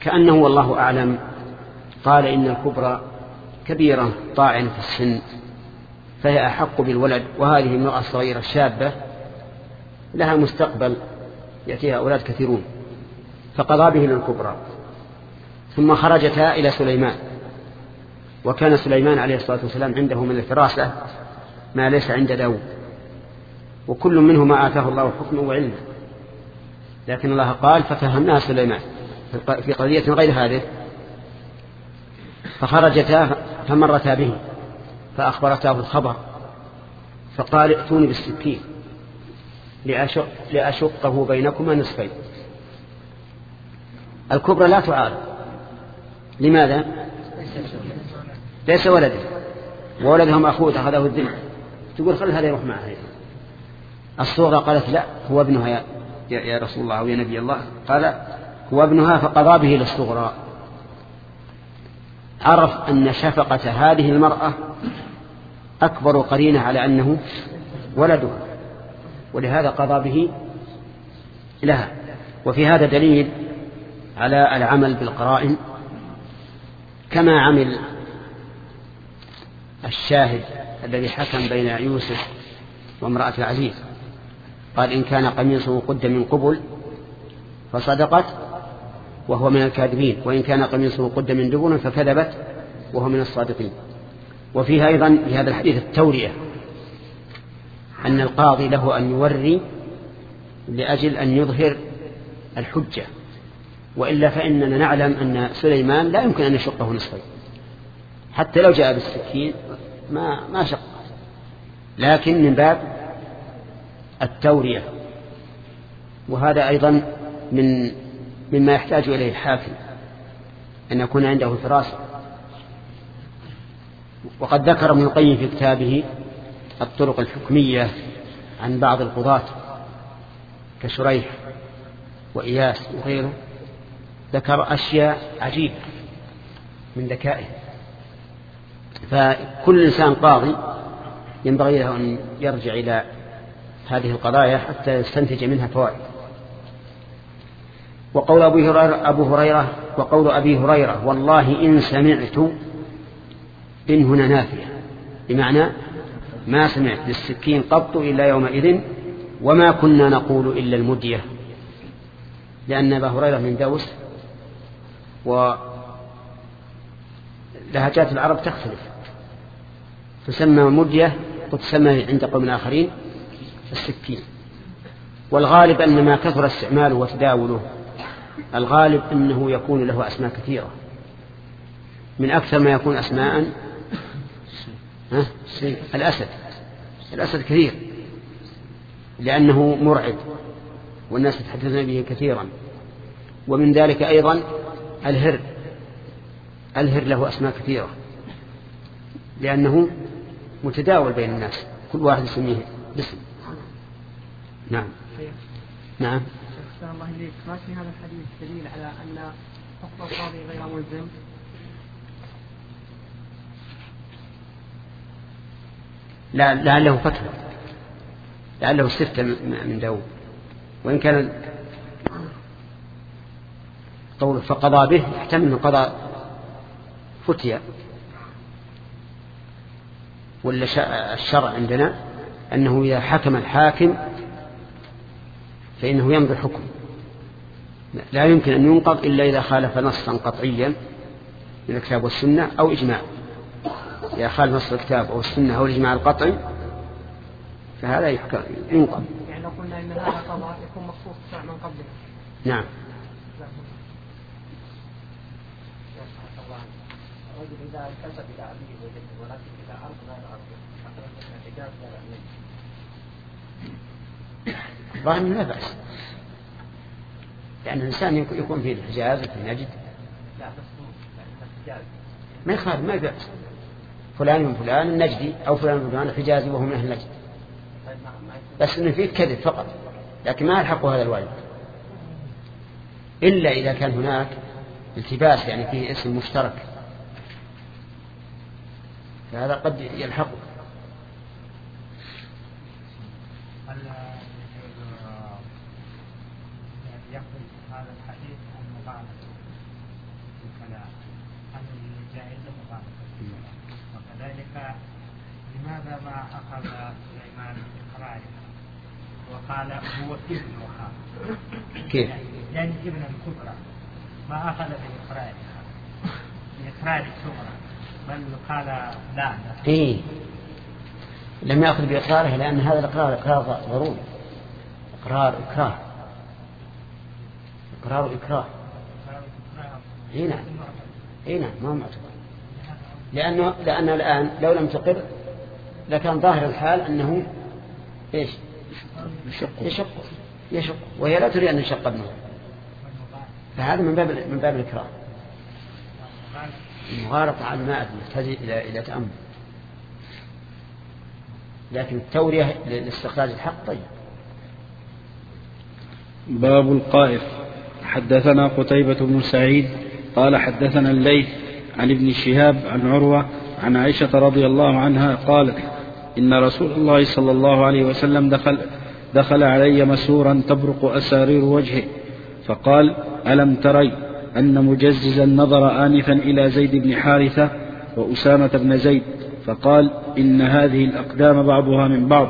كأنه والله أعلم قال إن الكبرى كبيرة طاعنة في السن فهي أحق بالولد، وهذه المرأة الصغيرة الشابة لها مستقبل يأتيها أولاد كثيرون، فقضى به للكبرى. ثم خرجتا إلى سليمان، وكان سليمان عليه الصلاة والسلام عنده من الفراسة ما ليس عند داود، وكل منهما آتاه الله حكمه وعلمه، لكن الله قال ففهمناها سليمان في قضية غير هذه. فخرجتا فمرتا به فأخبرتاه الخبر، فقال ائتوني بالسكين لأشق لأشقه بينكما نصفين. الكبرى لا تعارض. لماذا؟ ليس ولده، وولدهم أخوه أخذه الذنب، تقول خل هذا يروح معها. الصغرى قالت لا هو ابنها يا رسول الله أو يا نبي الله، قال هو ابنها، فقضى به للصغرى. عرف أن شفقة هذه المرأة أكبر قرينة على أنه ولدها، ولهذا قضى به لها. وفي هذا دليل على العمل بالقرائن، كما عمل الشاهد الذي حكم بين يوسف وامرأة العزيز، قال إن كان قميصه قد من قبل فصدقت وهو من الكاذبين، وإن كان قميصه قد من دبر فكذبت وهو من الصادقين. وفيها أيضا في هذا الحديث التورية، أن القاضي له أن يوري لأجل أن يظهر الحجة، وإلا فإننا نعلم أن سليمان لا يمكن أن يشقه نصفين، حتى لو جاء بالسكين ما ما شق، لكن من باب التورية. وهذا أيضا من مما يحتاج إليه الحاكم، أن يكون عنده فراسة. وقد ذكر ابن القيم في كتابه الطرق الحكمية عن بعض القضاة كشريح وإياس وغيره، ذكر أشياء عجيبة من ذكائه. فكل إنسان قاضي ينبغي له أن يرجع إلى هذه القضايا حتى يستنتج منها فوائد. وقول أبو هريرة, أبو هريرة وقول أبي هريرة والله إن سمعت، إن هنا نافية، بمعنى ما سمعت بالسكين قط إلا يومئذ، وما كنا نقول إلا المدية، لأن أبا هريرة من دوس، ولهجات العرب تختلف، تسمى مدية وتسمى عند قوم آخرين السكين. والغالب أن ما كثر استعماله وتداوله الغالب أنه يكون له أسماء كثيرة، من أكثر ما يكون أسماء ها؟ الأسد. الأسد كثير لأنه مرعب والناس يتحدثون به كثيرا. ومن ذلك أيضا الهر، الهر له أسماء كثيرة لأنه متداول بين الناس، كل واحد يسميه باسم. نعم نعم. الله إليك، ما في هذا الحديث دليل على أن حكم القاضي غير ملزم؟ لا لعله فتوى، لعله استفتى من داود، وإن كان قول فقضى به يحتمل أن قضى فتية. ولا الشرع عندنا أنه إذا حكم الحاكم فإنه يمضي الحكم، لا يمكن أن ينقض إلا إذا خالف نصا قطعيا من الكتاب والسنة أو إجماع. إذا خالف نص الكتاب أو السنة أو الإجماع القطعي فهذا ينقض. يعني لو قلنا إن هذا قضاء يكون مخصوص من قبله. نعم. الرجل إذا انتسب إلى أبيه وجده ولكن إذا أرض غير أرضه أخرج من الحجاز ولا أمين. ظاهر لا بأس، لأن الإنسان يكون في الحجاز في نجد لا بس الحجاز ما يخالف، ما بأس. فلان من فلان النجدي أو فلان من فلان الحجازي وهو من أهل النجد، بس إنه فيه كذب فقط، لكن ما يلحق هذا الواجب إلا إذا كان هناك التباس، يعني فيه اسم مشترك، فهذا قد يلحقه. هل يقبل هذا الحديث عن مقالة الكلام هل جائز مخالفة؟ وكذلك لماذا ما أخذ سليمان بإقرارها وقال هو ابن وخال؟ كيف؟ يعني ابن الكبرى ما أخذ بإقرارها بإقرار الصغرى بل قال لا. إيه لم يأخذ بإقرارها لأن هذا الإقرار إقرار ضروري، إقرار إكراه، إقرار إكراه. إيه نعم، إيه نعم ما معتبر، لأنه لأن الآن لو لم تقر لكان ظاهر الحال أنه إيش يشق يشق يشق وهي لا تريد أن يشق ابنه، فهذا من باب من باب الإكراه. المغالطة على الماء تحتاج إلى إلى تأمل، لكن التورية لاستخراج الحق طيب. باب القائف. حدثنا قتيبة بن سعيد قال حدثنا الليث عن ابن شهاب عن عروة عن عائشة رضي الله عنها قالت إن رسول الله صلى الله عليه وسلم دخل, دخل علي مسورا تبرق أسارير وجهه فقال ألم تري أن مجززا نظر آنفا إلى زيد بن حارثة وأسامة بن زيد فقال إن هذه الأقدام بعضها من بعض.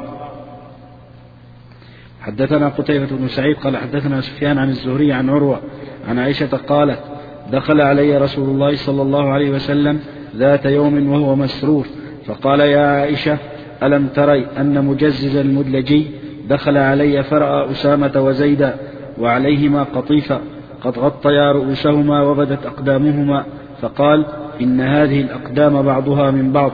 حدثنا قتيبة بن سعيد قال حدثنا سفيان عن الزهري عن عروة عن عائشة قالت دخل علي رسول الله صلى الله عليه وسلم ذات يوم وهو مسرور فقال يا عائشة ألم تري أن مجزز المدلجي دخل علي فرأى أسامة وزيدا وعليهما قطيفة قد غطيا رؤوسهما وبدت أقدامهما فقال إن هذه الأقدام بعضها من بعض.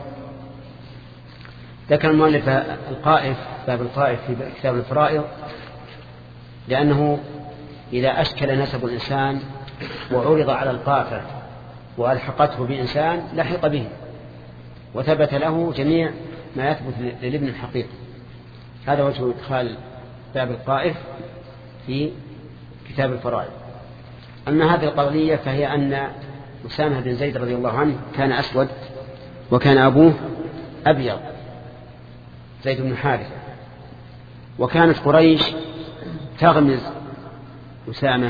ذكر المؤلف القائف باب القائف في كتاب الفرائض لأنه إذا أشكل نسب الإنسان وعرض على القافة وألحقته بإنسان لحق به وثبت له جميع ما يثبت للابن الحقيقي. هذا وجه إدخال باب القائف في كتاب الفرائض. أما هذه القضية فهي أن أسامة بن زيد رضي الله عنه كان أسود وكان أبوه أبيض زيد بن حارثة، وكانت قريش تغمز أسامة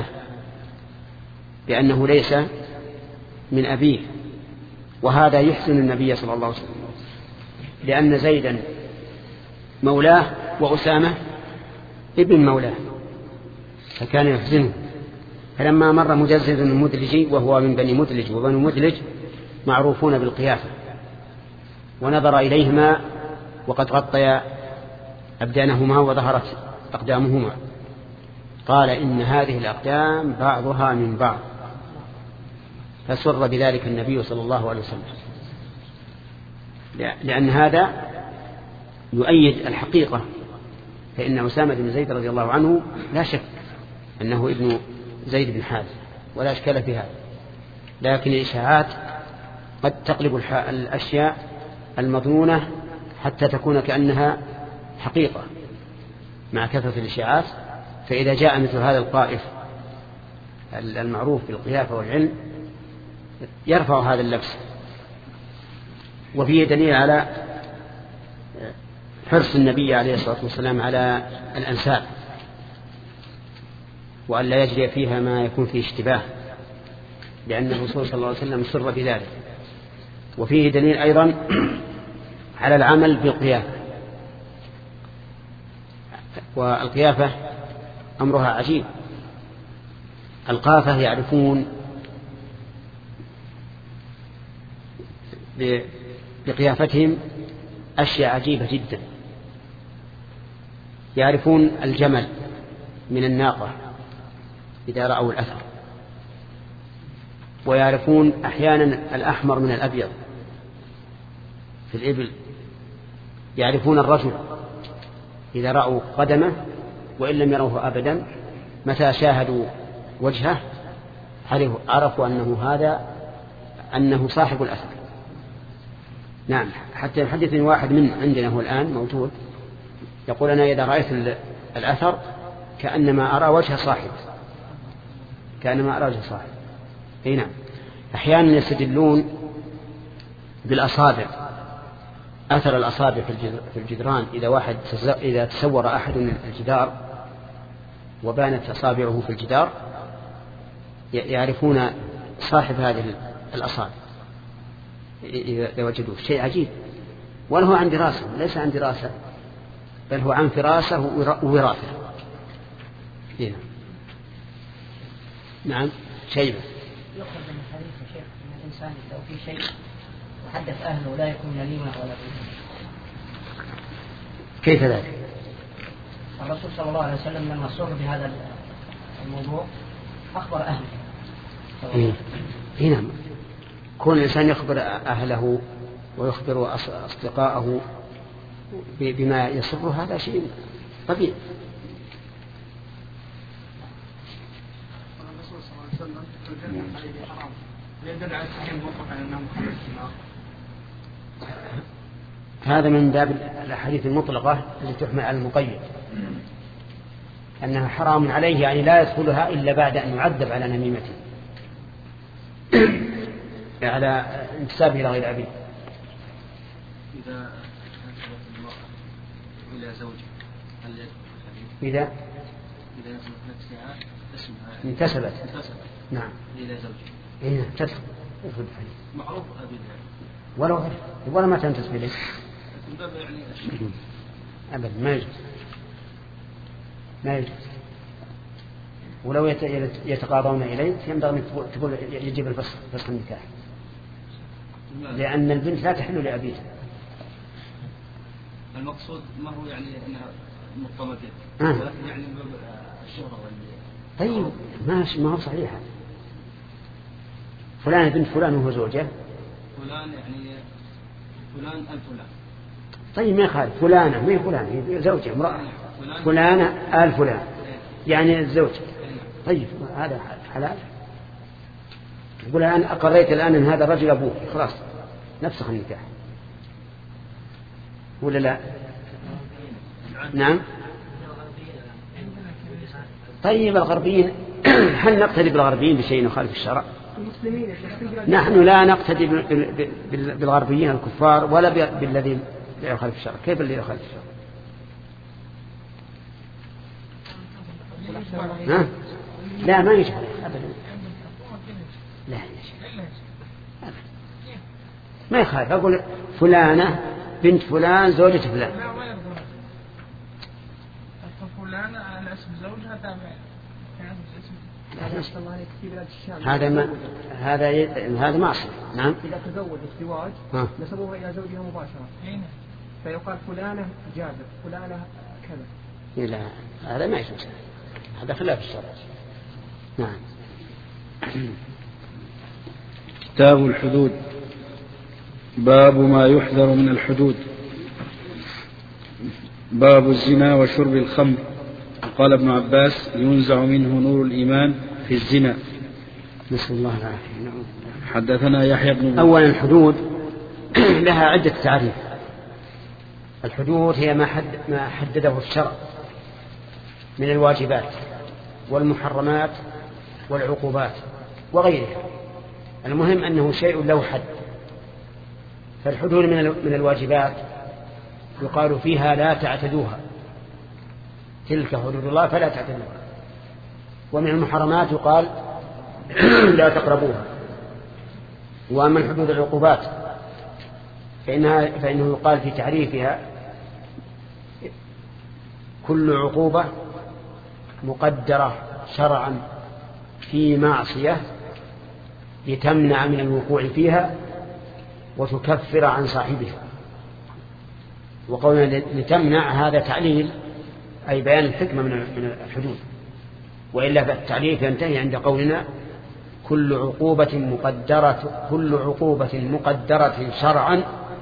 بأنه ليس من أبيه، وهذا يحزن النبي صلى الله عليه وسلم لأن زيدا مولاه وأسامة ابن مولاه فكان يحزنه. فلما مر مجزز المدلجي وهو من بني مدلج وبني مدلج معروفون بالقيافة ونظر إليهما وقد غطيا أبدانهما وظهرت أقدامهما قال إن هذه الأقدام بعضها من بعض فسر بذلك النبي صلى الله عليه وسلم لأن هذا يؤيد الحقيقة، فإن أسامة بن زيد رضي الله عنه لا شك أنه ابن زيد بن حارثة ولا أشكال في هذا، لكن الإشاعات قد تقلب الأشياء المظنونة حتى تكون كأنها حقيقة مع كثرة الإشاعات. فإذا جاء مثل هذا القائف المعروف بالقيافة والعلم يرفع هذا اللبس. وفيه دليل على حرص النبي عليه الصلاة والسلام على الأنساب وأن لا يجري فيها ما يكون فيه اشتباه، لأن الرسول صلى الله عليه وسلم سر بذلك. وفيه دليل أيضا على العمل بالقيافة، والقيافة أمرها عجيب. القافة يعرفون بقيافتهم أشياء عجيبة جدا، يعرفون الجمل من الناقة إذا رأوا الأثر، ويعرفون أحيانا الأحمر من الأبيض في الإبل، يعرفون الرجل إذا رأوا قدمه وإن لم يروه أبدا متى شاهدوا وجهه عرفوا أنه هذا أنه صاحب الأثر. نعم، حتى يحدثني واحد من عندنا هو الآن موجود يقول أنا إذا رأيت الأثر كأنما أرى وجه صاحب كأنما أرى وجه صاحب. أي نعم، أحيانا يستدلون بالأصابع، أثر الأصابع في الجدران. إذا واحد إذا تصور أحد من الجدار وبانت أصابعه في الجدار يعرفون صاحب هذه الأصابع إذا وجدوه، شيء عجيب. وله عن دراسة، ليس عن دراسة بل هو عن فراسة ووراثة. هنا. نعم شيبة. يخرج من حديث الشيخ أن الإنسان لو في شيء وحدث أهله لا يكون يمينه ولا بينه. كيف ذلك؟ الرسول صلى الله عليه وسلم لما سر بهذا الموضوع أخبر أهله. إيه. نعم. كون الإنسان يخبر أهله ويخبر أصدقائه بما يسر هذا شيء طبيعي. الرسول صلى الله عليه وسلم الجنة عليه حرام ويدل على التحريم المطلق على أنه مخرج النار. هذا من باب الأحاديث المطلقة التي تحمل على المقيد، أنها حرام عليه يعني لا يدخلها إلا بعد أن يعذب على نميمته على انتسابه إلى غير أبيه. إذا انتسبت المرأة إلى زوجها هل يدخل الحديث؟ إذا إذا نسبت نفسها اسمها انتسبت انتسبت نعم إلى زوجها إيه تدخل يدخل الحديث معروف أبي ولو ولا ما تنتسب إليه من باب يعني الشيء أبدا ما يجوز ما يجوز. ولو يتقاضون إليه ينبغي تقول يجب الفسخ فسخ النكاح، لأن البنت لا تحل لأبيها. المقصود ما هو يعني أنها مطمئنة آه. ولكن يعني الشهرة واللي طيب ما ما هو صحيح. فلان بنت فلان وهو زوجه فلان يعني فلان الفلان. طيب ما يخالف فلانة ما هي فلان هي زوجة امرأة فلانة آل فلان يعني الزوج. طيب هذا حلال. يقول أنا أقريت الآن أن هذا الرجل أبوه خلاص نفسخ النكاح ولا لا؟ نعم. طيب الغربيين هل نقتدي بالغربيين بشيء يخالف الشرع؟ نحن لا نقتدي بالغربيين الكفار ولا بالذي لا يخالف الشرع. كيف الذي يخالف الشرع؟ ها؟ لا ما يشبه أبدا. لا يشبه أبدا. ما يخالف. أقول فلانة بنت فلان زوجة فلان فلانة على اسم زوجها تابع هذا ما هذا ي... هذا معصية. نعم. إذا تزوج الزواج نسبوها إلى زوجها مباشرة فيقال فلانة جابر فلانة كذا. لا هذا ما يجوز، هذا خلاف الشرع. نعم. كتاب الحدود. باب ما يحذر من الحدود. باب الزنا وشرب الخمر. قال ابن عباس ينزع منه نور الإيمان في الزنا. نسأل الله العافية. حدثنا يحيى بن أولا الحدود لها عدة تعريف. الحدود هي ما, حد ما حدده الشرع من الواجبات والمحرمات والعقوبات وغيرها. المهم أنه شيء له حد. فالحدود من الواجبات يقال فيها لا تعتدوها، تلك حدود الله فلا تعتدوها. ومن المحرمات يقال لا تقربوها. وأما الحدود العقوبات فإنها فإنه يقال في تعريفها كل عقوبة مقدرة شرعا في معصية لتمنع من الوقوع فيها وتكفر عن صاحبها. وقولنا لتمنع هذا تعليل أي بيان الحكمة من الحدود، وإلا فالتعليل ينتهي عند قولنا كل عقوبة مقدرة كل عقوبة مقدرة شرعا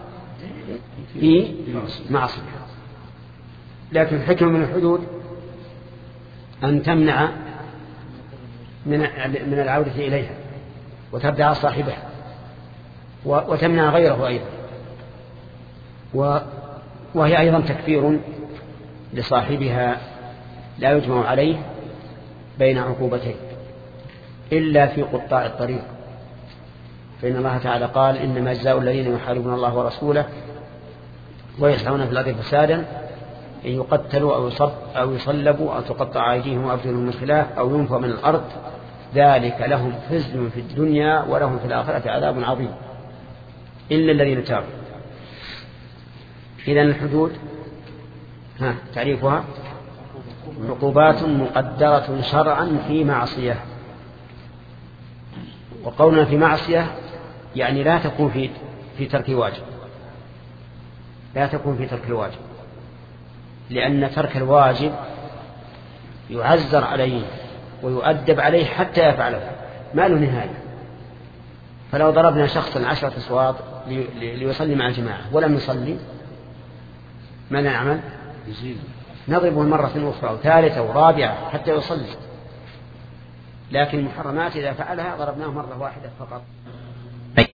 في معصية. لكن الحكمة من الحدود أن تمنع من من العودة إليها وتبدأ صاحبها وتمنع غيره أيضا، وهي أيضا تكفير لصاحبها لا يجمع عليه بين عقوبتين إلا في قطاع الطريق. فإن الله تعالى قال إنما جزاء الذين يحاربون الله ورسوله ويسعون في الأرض فسادا أن يقتلوا أو يصلبوا أو تقطع أيديهم وأرجلهم من خلاف أو ينفوا من الأرض ذلك لهم خزي في الدنيا ولهم في الآخرة عذاب عظيم إلا الذين تابوا. إذن الحدود ها تعريفها عقوبات مقدرة شرعا في معصية. وقولنا في معصية يعني لا تكون في في ترك واجب، لا تكون في ترك الواجب، لأن ترك الواجب يعزر عليه ويؤدب عليه حتى يفعله، ما له نهاية. فلو ضربنا شخصا عشرة أصوات ليصلي مع الجماعة ولم يصلي ماذا نعمل؟ نضربه مرة أخرى وثالثة ورابعة حتى يصلي. لكن المحرمات إذا فعلها ضربناه مرة واحدة فقط.